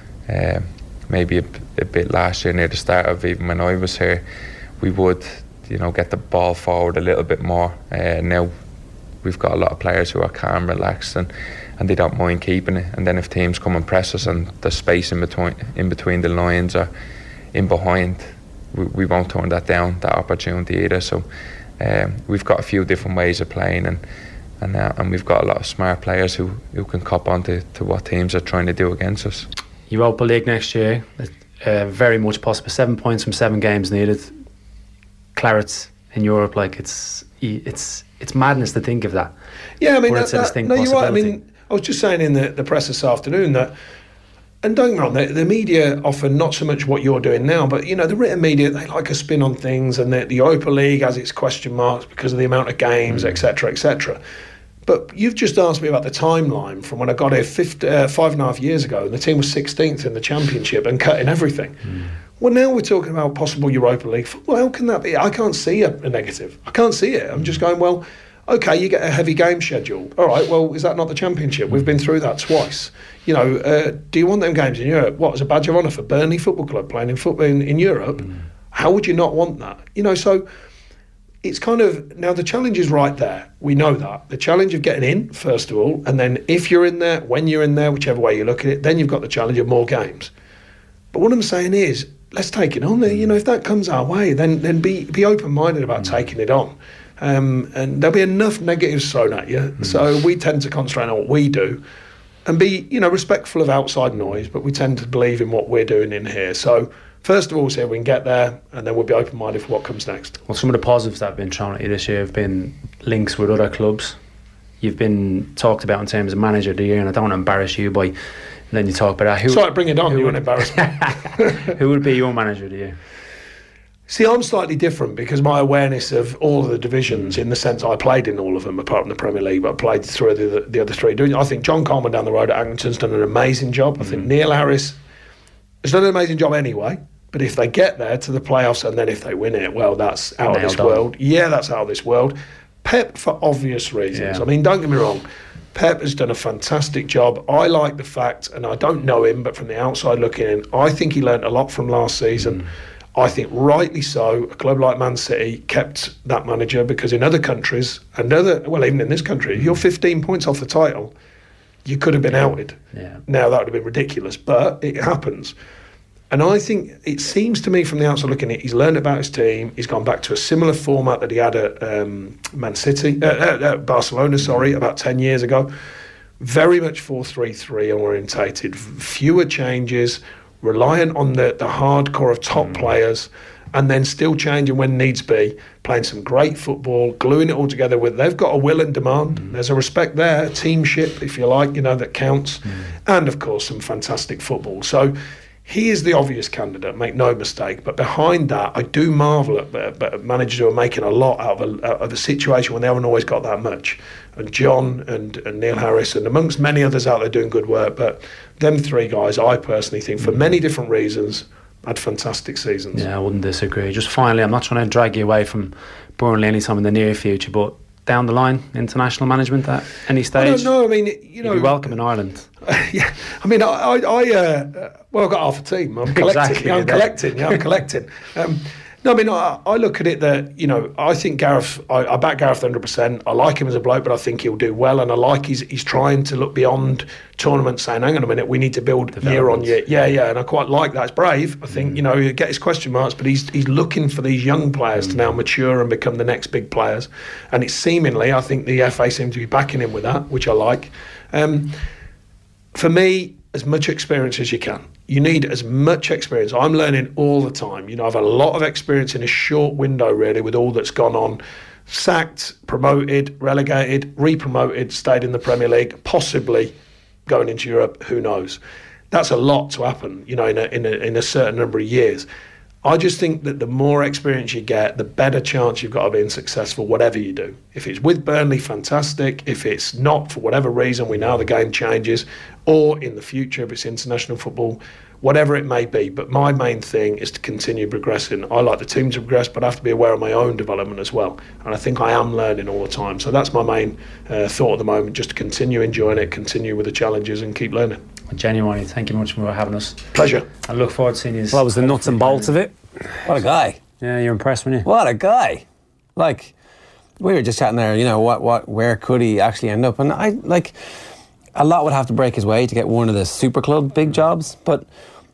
Maybe a bit last year near the start of even when I was here, we would, get the ball forward a little bit more. Now we've got a lot of players who are calm, relaxed, and they don't mind keeping it. And then if teams come and press us and there's space in between the lines or in behind, we won't turn that down, that opportunity either. So we've got a few different ways of playing, and and we've got a lot of smart players who can cop on to what teams are trying to do against us. Europa League next year, very much possible. 7 points from 7 games needed. Clarets in Europe, like it's madness to think of that. Yeah, I mean, you're right. I mean, I was just saying in the press this afternoon that, and don't get me wrong, the media often not so much what you're doing now, but the written media, they like a spin on things, and the Europa League has its question marks because of the amount of games, etc., etc. But you've just asked me about the timeline from when I got here 5.5 years ago, and the team was 16th in the Championship and cutting everything. Well, now we're talking about possible Europa League. Well, how can that be? I can't see a negative. I can't see it. I'm just going, well, okay, you get a heavy game schedule. All right, well, is that not the Championship? We've been through that twice. Do you want them games in Europe? What, as a badge of honour for Burnley Football Club playing in football in Europe? How would you not want that? So it's kind of, now the challenge is right there. We know that. The challenge of getting in, first of all, and then if you're in there, when you're in there, whichever way you look at it, then you've got the challenge of more games. But what I'm saying is, let's take it on there. If that comes our way, then be open-minded about taking it on. And there'll be enough negatives thrown at you. So we tend to concentrate on what we do and be, respectful of outside noise, but we tend to believe in what we're doing in here. So first of all, see if we can get there, and then we'll be open-minded for what comes next. Well, some of the positives that have been thrown at you this year have been links with other clubs. You've been talked about in terms of manager of the year, and I don't want to embarrass you by letting you talk about that. Sorry, bring it on. You want to embarrass me. Who would be your manager of the year? See, I'm slightly different because my awareness of all of the divisions, in the sense I played in all of them apart from the Premier League, but I played through the other three. I think John Coleman down the road at Accrington's done an amazing job. I think Neil Harris has done an amazing job anyway. But if they get there to the playoffs and then if they win it, well, that's out of this world. Yeah, that's out of this world. Pep, for obvious reasons. Yeah. I mean, don't get me wrong. Pep has done a fantastic job. I like the fact, and I don't know him, but from the outside looking in, I think he learnt a lot from last season. I think rightly so, a club like Man City kept that manager, because in other countries, even in this country, if you're 15 points off the title, you could have been outed. Yeah. Now, that would have been ridiculous, but it happens. And I think it seems to me from the outside looking at it, he's learned about his team. He's gone back to a similar format that he had at Barcelona, about 10 years ago. Very much 4-3-3 orientated, fewer changes, reliant on the hardcore of top players, and then still changing when needs be, playing some great football, gluing it all together they've got a will and demand. There's a respect there, a teamship, if you like, that counts. And of course, some fantastic football. So he is the obvious candidate, make no mistake. But behind that, I do marvel at managers who are making a lot out of a situation when they haven't always got that much. And John and Neil Harris, and amongst many others out there doing good work. But them three guys, I personally think, for many different reasons, had fantastic seasons. Yeah, I wouldn't disagree. Just finally, I'm not trying to drag you away from Burnley anytime in the near future, but down the line, international management at any stage? I don't know. I mean, you'd be welcome in Ireland. Yeah, I mean, I've got half a team. I'm collecting. Exactly, I'm collecting. No, I mean, I look at it that, I think Gareth, I back Gareth 100%. I like him as a bloke, but I think he'll do well. And I like he's trying to look beyond tournaments, saying, hang on a minute, we need to build year on year. Yeah, and I quite like that. It's brave. I think, he'll get his question marks, but he's looking for these young players to now mature and become the next big players. And it's seemingly, I think the FA seem to be backing him with that, which I like. For me, as much experience as you can. You need as much experience. I'm learning all the time. I've had a lot of experience in a short window, really, with all that's gone on. Sacked, promoted, relegated, re-promoted, stayed in the Premier League, possibly going into Europe, who knows. That's a lot to happen, in a certain number of years. I just think that the more experience you get, the better chance you've got of being successful, whatever you do. If it's with Burnley, fantastic. If it's not, for whatever reason, we know the game changes, or in the future, if it's international football, whatever it may be. But my main thing is to continue progressing. I like the team to progress, but I have to be aware of my own development as well. And I think I am learning all the time. So that's my main thought at the moment, just to continue enjoying it, continue with the challenges and keep learning. Genuinely, thank you much for having us. Pleasure. I look forward to seeing you. Well, that was the nuts and bolts of it. What a guy. Yeah, you're impressed, weren't you? What a guy. Like, we were just chatting there, where could he actually end up? And a lot would have to break his way to get one of the super club big jobs, but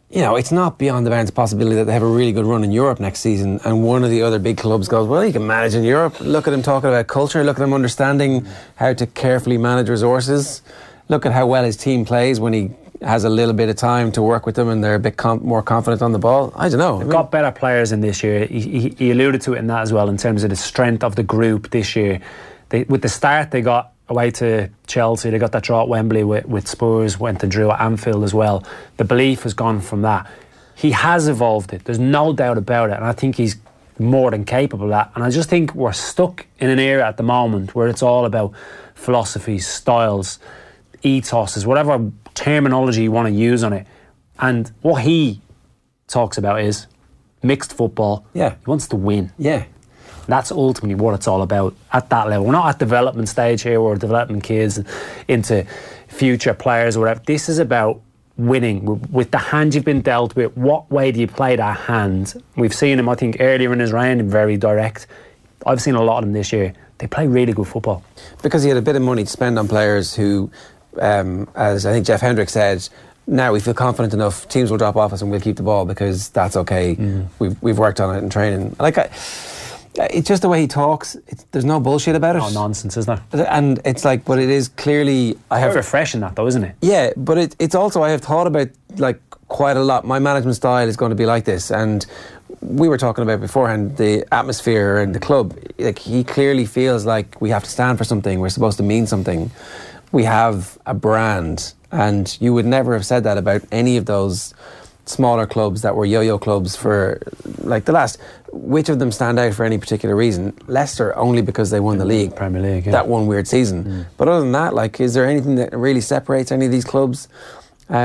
you know, it's not beyond the bounds possibility that they have a really good run in Europe next season and one of the other big clubs goes, well, you can manage in Europe. Look at him talking about culture. Look at him understanding how to carefully manage resources. Look at how well his team plays when he has a little bit of time to work with them and they're a bit more confident on the ball. I don't know. They've got better players in this year. He alluded to it in that as well, in terms of the strength of the group this year. With the start they got away to Chelsea, they got that draw at Wembley with Spurs, went and drew at Anfield as well. The belief has gone from that. He has evolved it, there's no doubt about it, and I think he's more than capable of that. And I just think we're stuck in an era at the moment where it's all about philosophies, styles, ethoses, whatever terminology you want to use on it. And what he talks about is mixed football. Yeah. He wants to win. Yeah. That's ultimately what it's all about at that level. We're not at development stage here, we're developing kids into future players or whatever. This is about winning. With the hand you've been dealt with, what way do you play that hand? We've seen him, I think, earlier in his reign, very direct. I've seen a lot of them this year. They play really good football. Because he had a bit of money to spend on players who, as I think Jeff Hendrick said, now we feel confident enough, teams will drop off us and we'll keep the ball because that's okay. We've worked on it in training. It's just the way he talks. There's no bullshit about it. No nonsense, isn't there? And it's like, but it is clearly... Quite refreshing that though, isn't it? Yeah, but it's also, I have thought about like quite a lot. My management style is going to be like this. And we were talking about beforehand, the atmosphere and the club. Like, he clearly feels like we have to stand for something. We're supposed to mean something. We have a brand. And you would never have said that about any of those smaller clubs that were yo-yo clubs for like the last. Which of them stand out for any particular reason? Leicester, only because they won the league, Premier League, that one weird season. But other than that, like, is there anything that really separates any of these clubs? I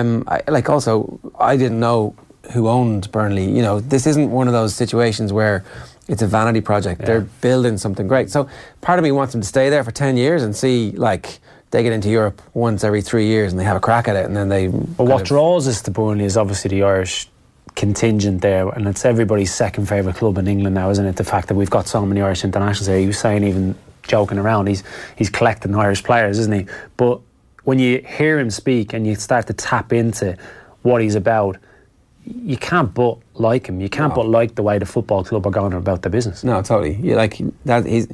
didn't know who owned Burnley. You know, this isn't one of those situations where it's a vanity project. They're building something great. So part of me wants them to stay there for 10 years and see, like, they get into Europe once every 3 years and they have a crack at it, and then they... But what draws us to Burnley is obviously the Irish contingent there, and it's everybody's second favourite club in England now, isn't it? The fact that we've got so many Irish internationals there. He was saying, even joking around, he's collecting Irish players, isn't he? But when you hear him speak and you start to tap into what he's about, you can't but like him. You can't but like the way the football club are going about their business. No, totally. You like that. He's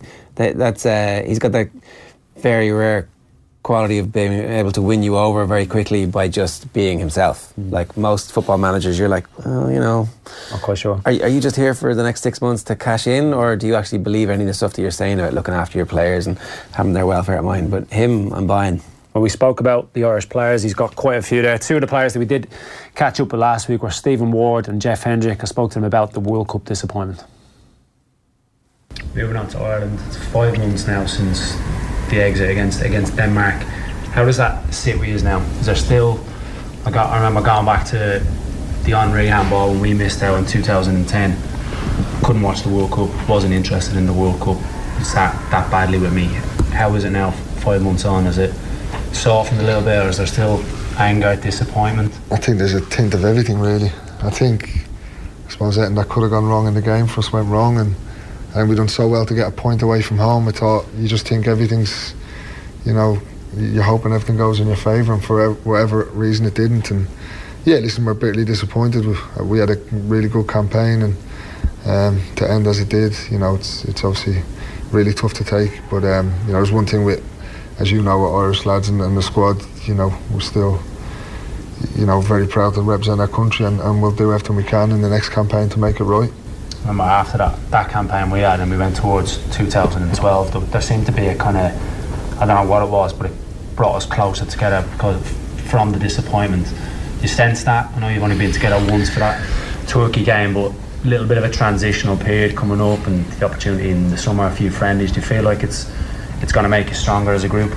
got that very rare quality of being able to win you over very quickly by just being himself. Like most football managers, you're like, oh, you know, not quite sure. Are you just here for the next 6 months to cash in, or do you actually believe any of the stuff that you're saying about looking after your players and having their welfare at mind? But him, I'm buying. Well, we spoke about the Irish players. He's got quite a few there. Two of the players that we did catch up with last week were Stephen Ward and Jeff Hendrick. I spoke to them about the World Cup disappointment. Moving on to Ireland, it's 5 months now since the exit against Denmark. How does that sit with you now? Is there still... I remember going back to the Henry handball when we missed out in 2010. Couldn't watch the World Cup, wasn't interested in the World Cup. It sat that badly with me. How is it now, 5 months on? Is it softened a little bit, or is there still anger, disappointment? I think there's a tint of everything, really. I suppose anything that could have gone wrong in the game for us went wrong, and we've done so well to get a point away from home. I thought, you just think everything's, you know, you're hoping everything goes in your favour, and for whatever reason it didn't. And yeah, listen, we're bitterly disappointed. We had a really good campaign, and to end as it did, you know, it's obviously really tough to take. But you know, there's one thing with, as you know, with Irish lads and the squad, you know, we're still, you know, very proud to represent our country, and we'll do everything we can in the next campaign to make it right. Remember after that campaign we had, and we went towards 2012, there seemed to be a kind of, I don't know what it was, but it brought us closer together because from the disappointment. You sense that? I know you've only been together once for that Turkey game, but a little bit of a transitional period coming up, and the opportunity in the summer, a few friendlies. Do you feel like it's going to make you stronger as a group?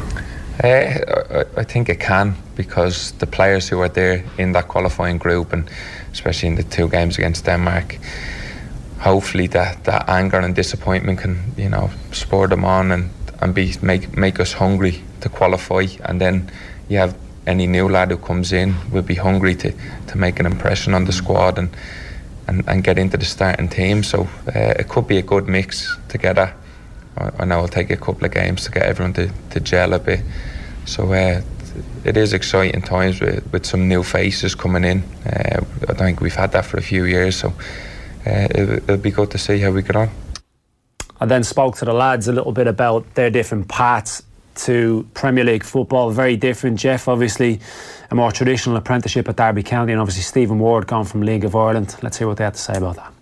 I think it can, because the players who are there in that qualifying group, and especially in the 2 games against Denmark, hopefully that anger and disappointment can, you know, spur them on and make us hungry to qualify. And then you have any new lad who comes in will be hungry to make an impression on the squad and get into the starting team. So it could be a good mix together. I know it'll take a couple of games to get everyone to gel a bit. So it is exciting times with some new faces coming in. I think we've had that for a few years, so it'll be good to see how we get on. I then spoke to the lads a little bit about their different paths to Premier League football. Very different. Jeff, obviously a more traditional apprenticeship at Derby County, and obviously Stephen Ward gone from League of Ireland. Let's hear what they had to say about that.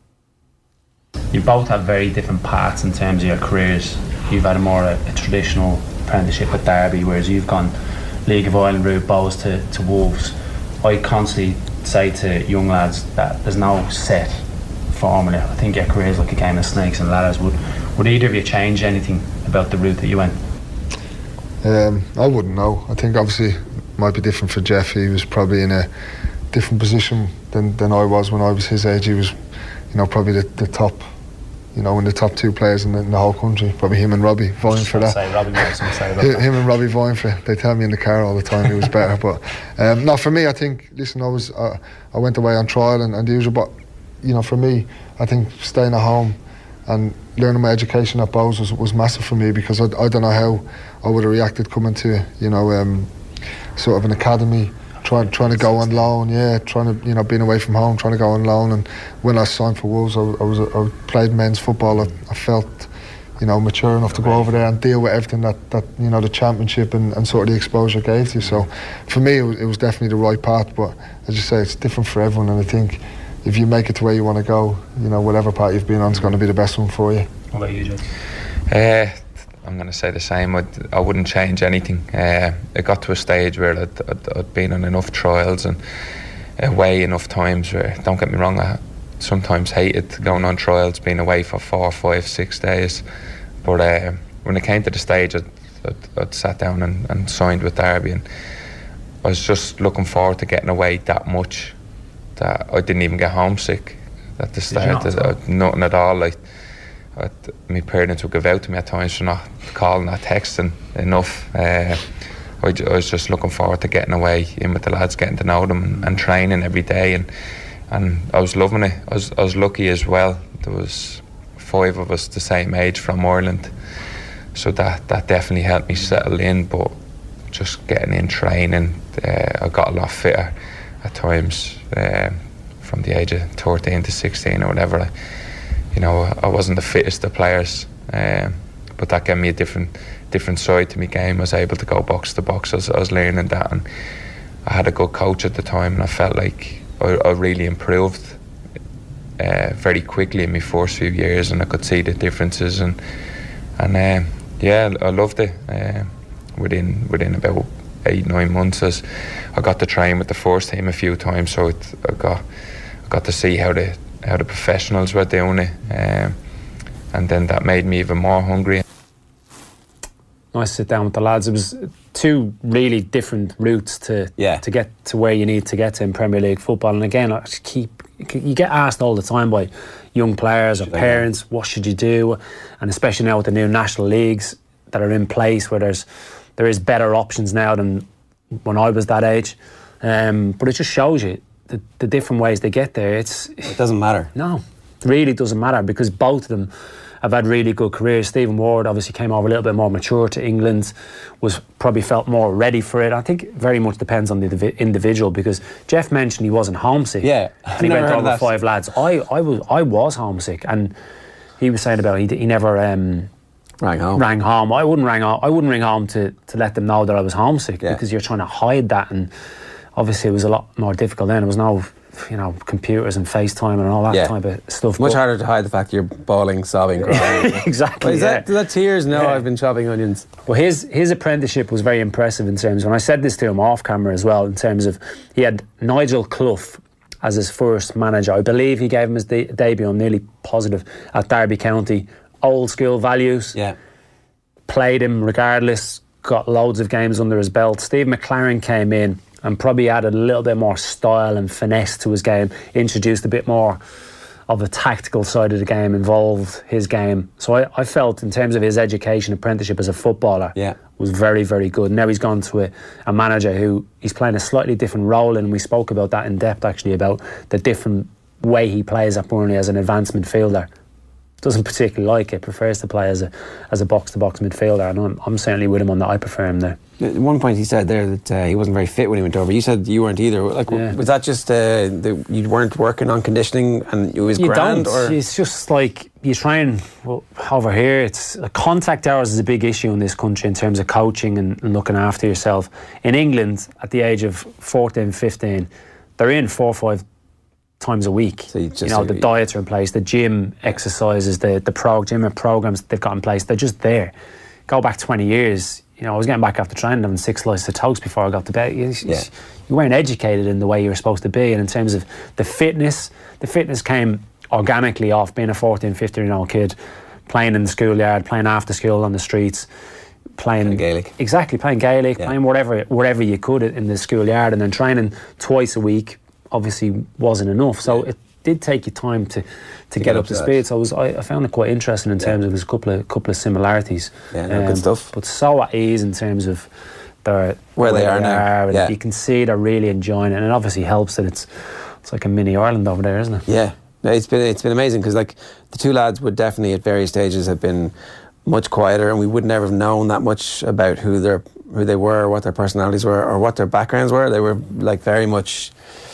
You both have very different paths in terms of your careers. You've had a traditional apprenticeship at Derby, whereas you've gone League of Ireland route, Bows to Wolves. I constantly say to young lads that there's no set formula. I think your career is like a game of snakes and ladders. Would either of you change anything about the route that you went? I wouldn't know. I think obviously it might be different for Jeff. He was probably in a different position than I was when I was his age. He was, probably the top, in the top two players in the whole country. Probably him and Robbie vying for that. Him and Robbie vying for it. They tell me in the car all the time he was better. But no, for me, I think, listen, I went away on trial and the usual. But for me, I think staying at home and learning my education at Bows was massive for me, because I don't know how I would have reacted coming to sort of an academy, trying to go on loan, being away from home, trying to go on loan. And when I signed for Wolves, I played men's football. I felt mature enough to go over there and deal with everything that the championship and sort of the exposure gave to you. So for me it was definitely the right path, but as you say, it's different for everyone, and I think if you make it to where you want to go, whatever part you've been on is going to be the best one for you. What about you, Jay? I'm going to say the same. I wouldn't change anything. It got to a stage where I'd been on enough trials and away enough times where, don't get me wrong, I sometimes hated going on trials, being away for 4, 5, 6 days. But when it came to the stage, I'd sat down and signed with Derby, and I was just looking forward to getting away that much that I didn't even get homesick at the start. Nothing at all. My parents would give out to me at times for not calling, not texting enough. I was just looking forward to getting away in with the lads, getting to know them and training every day, and I was loving it. I was lucky as well. There was 5 of us the same age from Ireland, so that definitely helped me settle in. But just getting in training, I got a lot fitter at times, from the age of 13 to 16 or whatever. I wasn't the fittest of players, but that gave me a different side to my game. I was able to go box to box. I was learning that, and I had a good coach at the time, and I felt like I really improved very quickly in my first few years, and I could see the differences, and I loved it. Within about 8-9 months, as I got to train with the first team a few times, so I got to see how the professionals were doing it, and then that made me even more hungry. Nice to sit down with the lads. It was 2 really different routes to get to where you need to get to in Premier League football. And again, you get asked all the time by young players or parents, what should you do? And especially now with the new national leagues that are in place, where there is better options now than when I was that age. But it just shows you the different ways they get there. It doesn't matter. No, it really doesn't matter, because both of them have had really good careers. Stephen Ward obviously came over a little bit more mature to England, probably felt more ready for it. I think it very much depends on the individual, because Jeff mentioned he wasn't homesick. Yeah, and he went over 5 lads. I was homesick, and he was saying about he never rang home. I wouldn't ring home to let them know that I was homesick, because you're trying to hide that, and obviously it was a lot more difficult then. There was no computers and FaceTime and all that type of stuff. Much harder to hide the fact you're bawling, sobbing, crying. Exactly. Is that tears? No, I've been chopping onions. Well, his apprenticeship was very impressive in terms of, and I said this to him off camera as well, in terms of he had Nigel Clough as his first manager. I believe he gave him his debut, I'm nearly positive, at Derby County. Old school values. Yeah. Played him regardless, got loads of games under his belt. Steve McLaren came in and probably added a little bit more style and finesse to his game, introduced a bit more of the tactical side of the game, involved his game. So I felt in terms of his education, apprenticeship as a footballer, was very, very good. Now he's gone to a manager who he's playing a slightly different role, and we spoke about that in depth actually, about the different way he plays at Burnley as an advanced midfielder. doesn't particularly like it, prefers to play as a box-to-box midfielder, and I'm certainly with him on that. I prefer him there. At one point he said there that he wasn't very fit when he went over. You said you weren't either. Was that just you weren't working on conditioning and it was grand? Or? It's just like you train over here. It's contact hours is a big issue in this country in terms of coaching and looking after yourself. In England, at the age of 14, 15, they're in 4 or 5 times a week. So the diets are in place, the gym exercises, the gym programs they've got in place, they're just there. Go back 20 years, I was getting back after training having 6 slices of toast before I got to bed. You weren't educated in the way you were supposed to be, and in terms of the fitness came organically off being a 14, 15-year-old kid, playing in the schoolyard, playing after school on the streets, playing Gaelic. Exactly, playing Gaelic, playing whatever you could in the schoolyard, and then training twice a week obviously wasn't enough. So it did take you time to get up to speed. So I found it quite interesting in terms of there's a couple of similarities. Good stuff. But so at ease in terms of where they are now. And you can see they're really enjoying it, and it obviously helps that it's like a mini Ireland over there, isn't it? Yeah. No, it's been amazing, because like the two lads would definitely at various stages have been much quieter, and we would never have known that much about who they were, what their personalities were, or what their backgrounds were. They were like very much.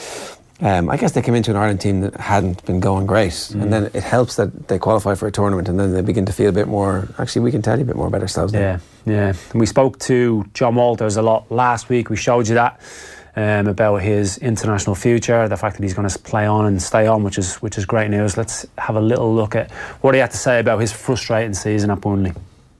I guess they came into an Ireland team that hadn't been going great, and then it helps that they qualify for a tournament, and then they begin to feel a bit more. Actually, we can tell you a bit more about ourselves now. Yeah. We spoke to John Walters a lot last week. We showed you that about his international future, the fact that he's going to play on and stay on, which is great news. Let's have a little look at what he had to say about his frustrating season at Burnley.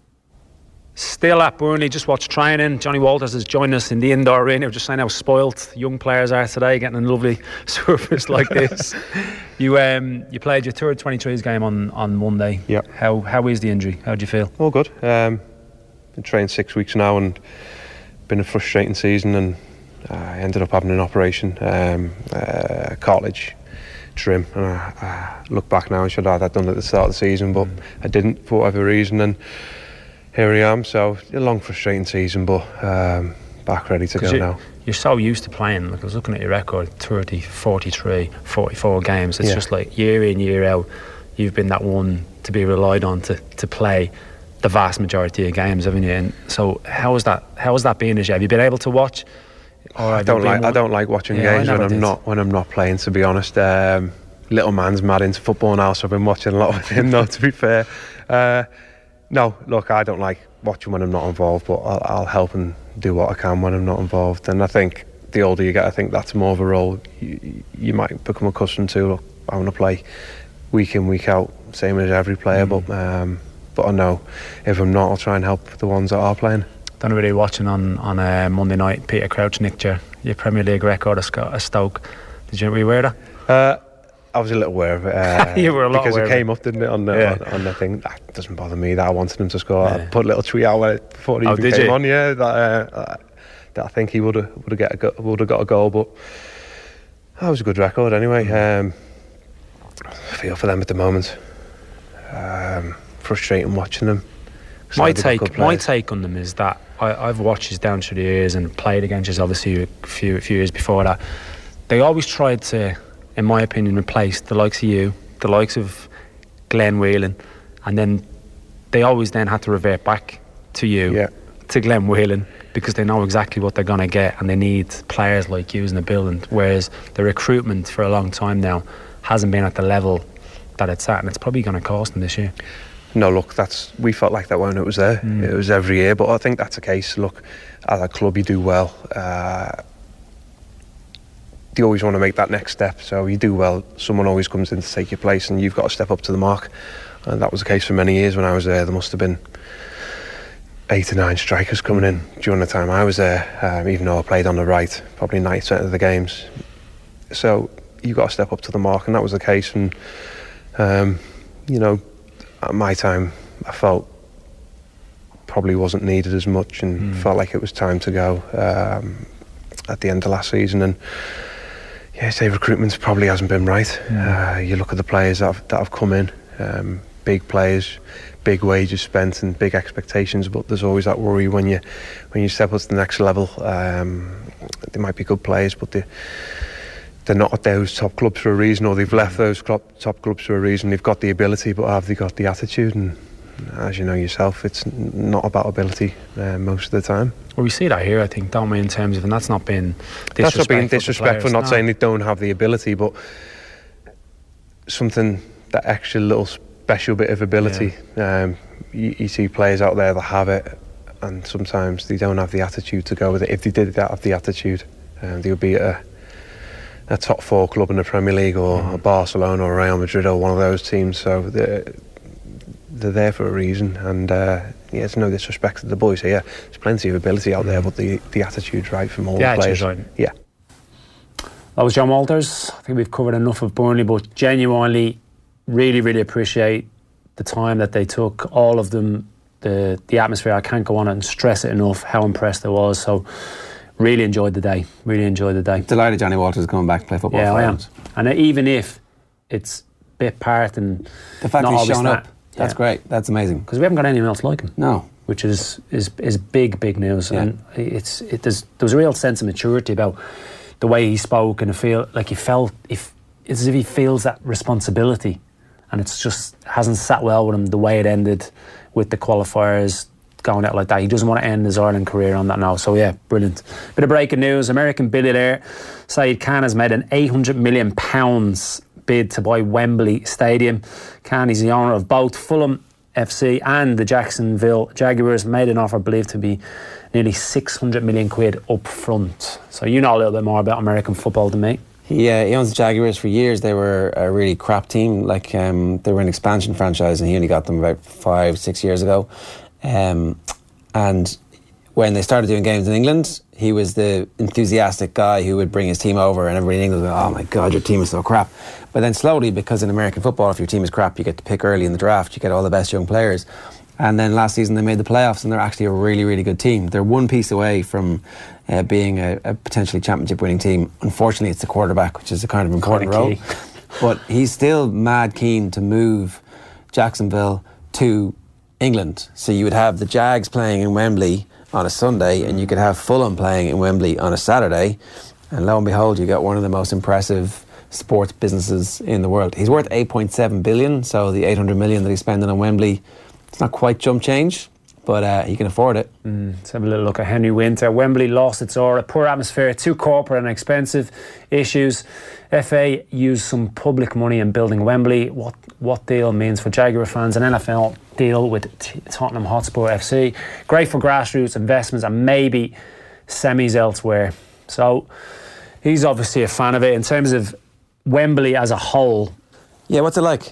Still at Burnley, just watched training. Johnny Walters has joined us in the indoor arena. We're just saying how spoilt young players are today, getting a lovely surface like this. You played your Tour 23s game on Monday. Yeah. How is the injury? How do you feel? All good. Been trained 6 weeks now, and been a frustrating season, and I ended up having an operation, cartilage trim, and I look back now and should have had that done at the start of the season, but I didn't for whatever reason, and here I am. So a long frustrating season, but back ready to go now. You're so used to playing. Like I was looking at your record, 30, 43, 44 games. It's just like year in, year out, you've been that one to be relied on to play the vast majority of games, haven't you? And so how has that been as you? Have you been able to watch? I don't like watching games when I'm not playing, to be honest. Little man's mad into football now, so I've been watching a lot with him though, to be fair. No, look, I don't like watching when I'm not involved, but I'll help and do what I can when I'm not involved. And I think the older you get, I think that's more of a role you might become accustomed to. Look, I want to play week in, week out, same as every player, but I know if I'm not, I'll try and help the ones that are playing. Don't know whether you're watching on Monday night. Peter Crouch nicked your Premier League record at Stoke. Were you aware of that? I was a little aware of it. You were a lot because aware it came up, didn't it, on the thing. That doesn't bother me. That I wanted him to score. I put a little tweet out before he even came on. Yeah, that I think he would have got a goal, but that was a good record anyway. I feel for them at the moment. Frustrating watching them. My take on them is that I've watched his down through the years and played against us obviously a few years before that. They always tried to, in my opinion, replace the likes of you, the likes of Glenn Whelan, and then they always then had to revert back to you, to Glenn Whelan, because they know exactly what they're going to get, and they need players like you in the building, whereas the recruitment for a long time now hasn't been at the level that it's at, and it's probably going to cost them this year. No, look, we felt like that when it was there. It was every year, but I think that's the case. Look, as a club, you do well. You always want to make that next step, so you do well. Someone always comes in to take your place, and you've got to step up to the mark. And that was the case for many years when I was there. There must have been 8 or 9 strikers coming in during the time I was there, even though I played on the right, probably 90% of the games. So you've got to step up to the mark, and that was the case. And at my time, I felt probably wasn't needed as much, and felt like it was time to go at the end of last season. And say recruitment probably hasn't been right. You look at the players that have come in, big players, big wages spent, and big expectations. But there's always that worry when you step up to the next level. They might be good players, but the they're not at those top clubs for a reason, or they've left those top clubs for a reason. They've got the ability, but have they got the attitude? And as you know yourself, it's not about ability most of the time. Well, we see that here, I think, don't we, in terms of, and that's not being disrespectful. That's not being disrespectful, not saying they don't have the ability, but something, that extra little special bit of ability. You see players out there that have it, and sometimes they don't have the attitude to go with it. If they did have the attitude, they would be at a top 4 club in the Premier League, or a Barcelona or Real Madrid or one of those teams. So they're there for a reason, and it's no disrespect to the boys here. There's plenty of ability out there, but the attitude's right from all the players. Right. Yeah. That was John Walters. I think we've covered enough of Burnley, but genuinely really, really appreciate the time that they took, all of them, the atmosphere. I can't go on and stress it enough how impressed I was. So really enjoyed the day. Delighted Johnny Walters is coming back to play football. Yeah, I am. And even if it's bit part and the fact not he's shown that, up, that's great. That's amazing. Because we haven't got anyone else like him. No. Which is big news. Yeah. And there was a real sense of maturity about the way he spoke, and it's as if he feels that responsibility, and it's just hasn't sat well with him the way it ended with the qualifiers going out like that. He doesn't want to end his Ireland career on that now. So yeah, brilliant. Bit of breaking news. American billionaire Saeed Khan has made an £800 million bid to buy Wembley Stadium. Khan is the owner of both Fulham FC and the Jacksonville Jaguars. Made an offer believed to be nearly 600 million quid up front. So you know a little bit more about American football than me. He owns the Jaguars for years. They were a really crap team. They were an expansion franchise, and he only got them about 5-6 years ago. And when they started doing games in England, he was the enthusiastic guy who would bring his team over, and everybody in England would go, oh my God, your team is so crap. But then slowly, because in American football, if your team is crap, you get to pick early in the draft, you get all the best young players. And then last season they made the playoffs, and they're actually a really, really good team. They're one piece away from being a potentially championship winning team. Unfortunately, it's the quarterback, which is a kind of important role. But he's still mad keen to move Jacksonville to England. So you would have the Jags playing in Wembley on a Sunday, and you could have Fulham playing in Wembley on a Saturday, and lo and behold, you got one of the most impressive sports businesses in the world. He's worth 8.7 billion, so the 800 million that he's spending on Wembley, it's not quite chump change, but he can afford it. Let's have a little look at Henry Winter. Wembley lost its aura, poor atmosphere, too corporate and expensive. Issues. FA used some public money in building Wembley. What deal means for Jaguar fans? An NFL deal with Tottenham Hotspur FC. Great for grassroots investments and maybe semis elsewhere. So he's obviously a fan of it. In terms of Wembley as a whole, yeah, what's it like?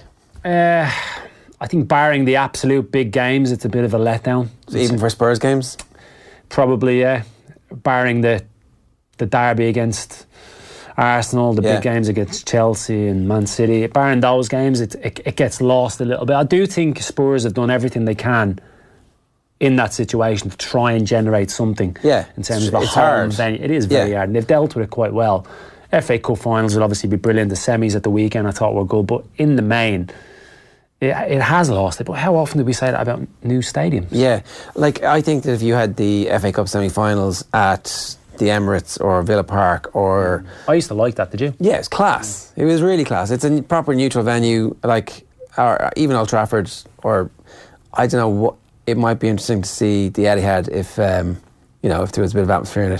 I think barring the absolute big games, it's a bit of a letdown. Even for Spurs games? Probably, yeah. Barring the derby against Arsenal, the big games against Chelsea and Man City. Barring those games, it gets lost a little bit. I do think Spurs have done everything they can in that situation to try and generate something. Yeah, in terms of a home venue. It is very hard, and they've dealt with it quite well. FA Cup finals will obviously be brilliant. The semis at the weekend I thought were good, but in the main, it has lost it. But how often do we say that about new stadiums? Yeah, I think that if you had the FA Cup semi-finals at the Emirates or Villa Park or... I used to like that, did you? Yeah, it's class. It was really class. It's a proper neutral venue, or even Old Trafford, or I don't know what. It might be interesting to see the Etihad if there was a bit of atmosphere in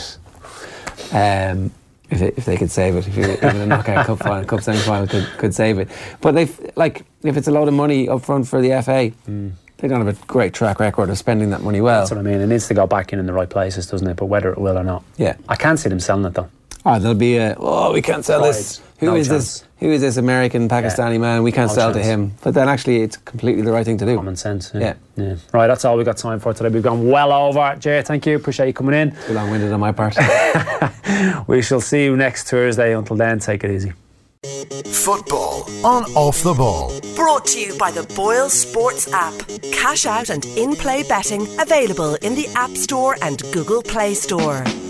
it. If they could save it, if even a knockout cup semi-final could save it. But if it's a load of money up front for the FA, they don't have a great track record of spending that money well. That's what I mean. It needs to go back in the right places, doesn't it? But whether it will or not. Yeah. I can't see them selling it though. Oh, there'll be we can't sell this. Who is this? Who is this American, Pakistani man? We can't sell to him. But then actually it's completely the right thing to do. Common sense. Yeah. Right, that's all we've got time for today. We've gone well over. Jay, thank you. Appreciate you coming in. Too long-winded on my part. We shall see you next Thursday. Until then, take it easy. Football on Off the Ball. Brought to you by the Boyle Sports app. Cash out and in-play betting available in the App Store and Google Play Store.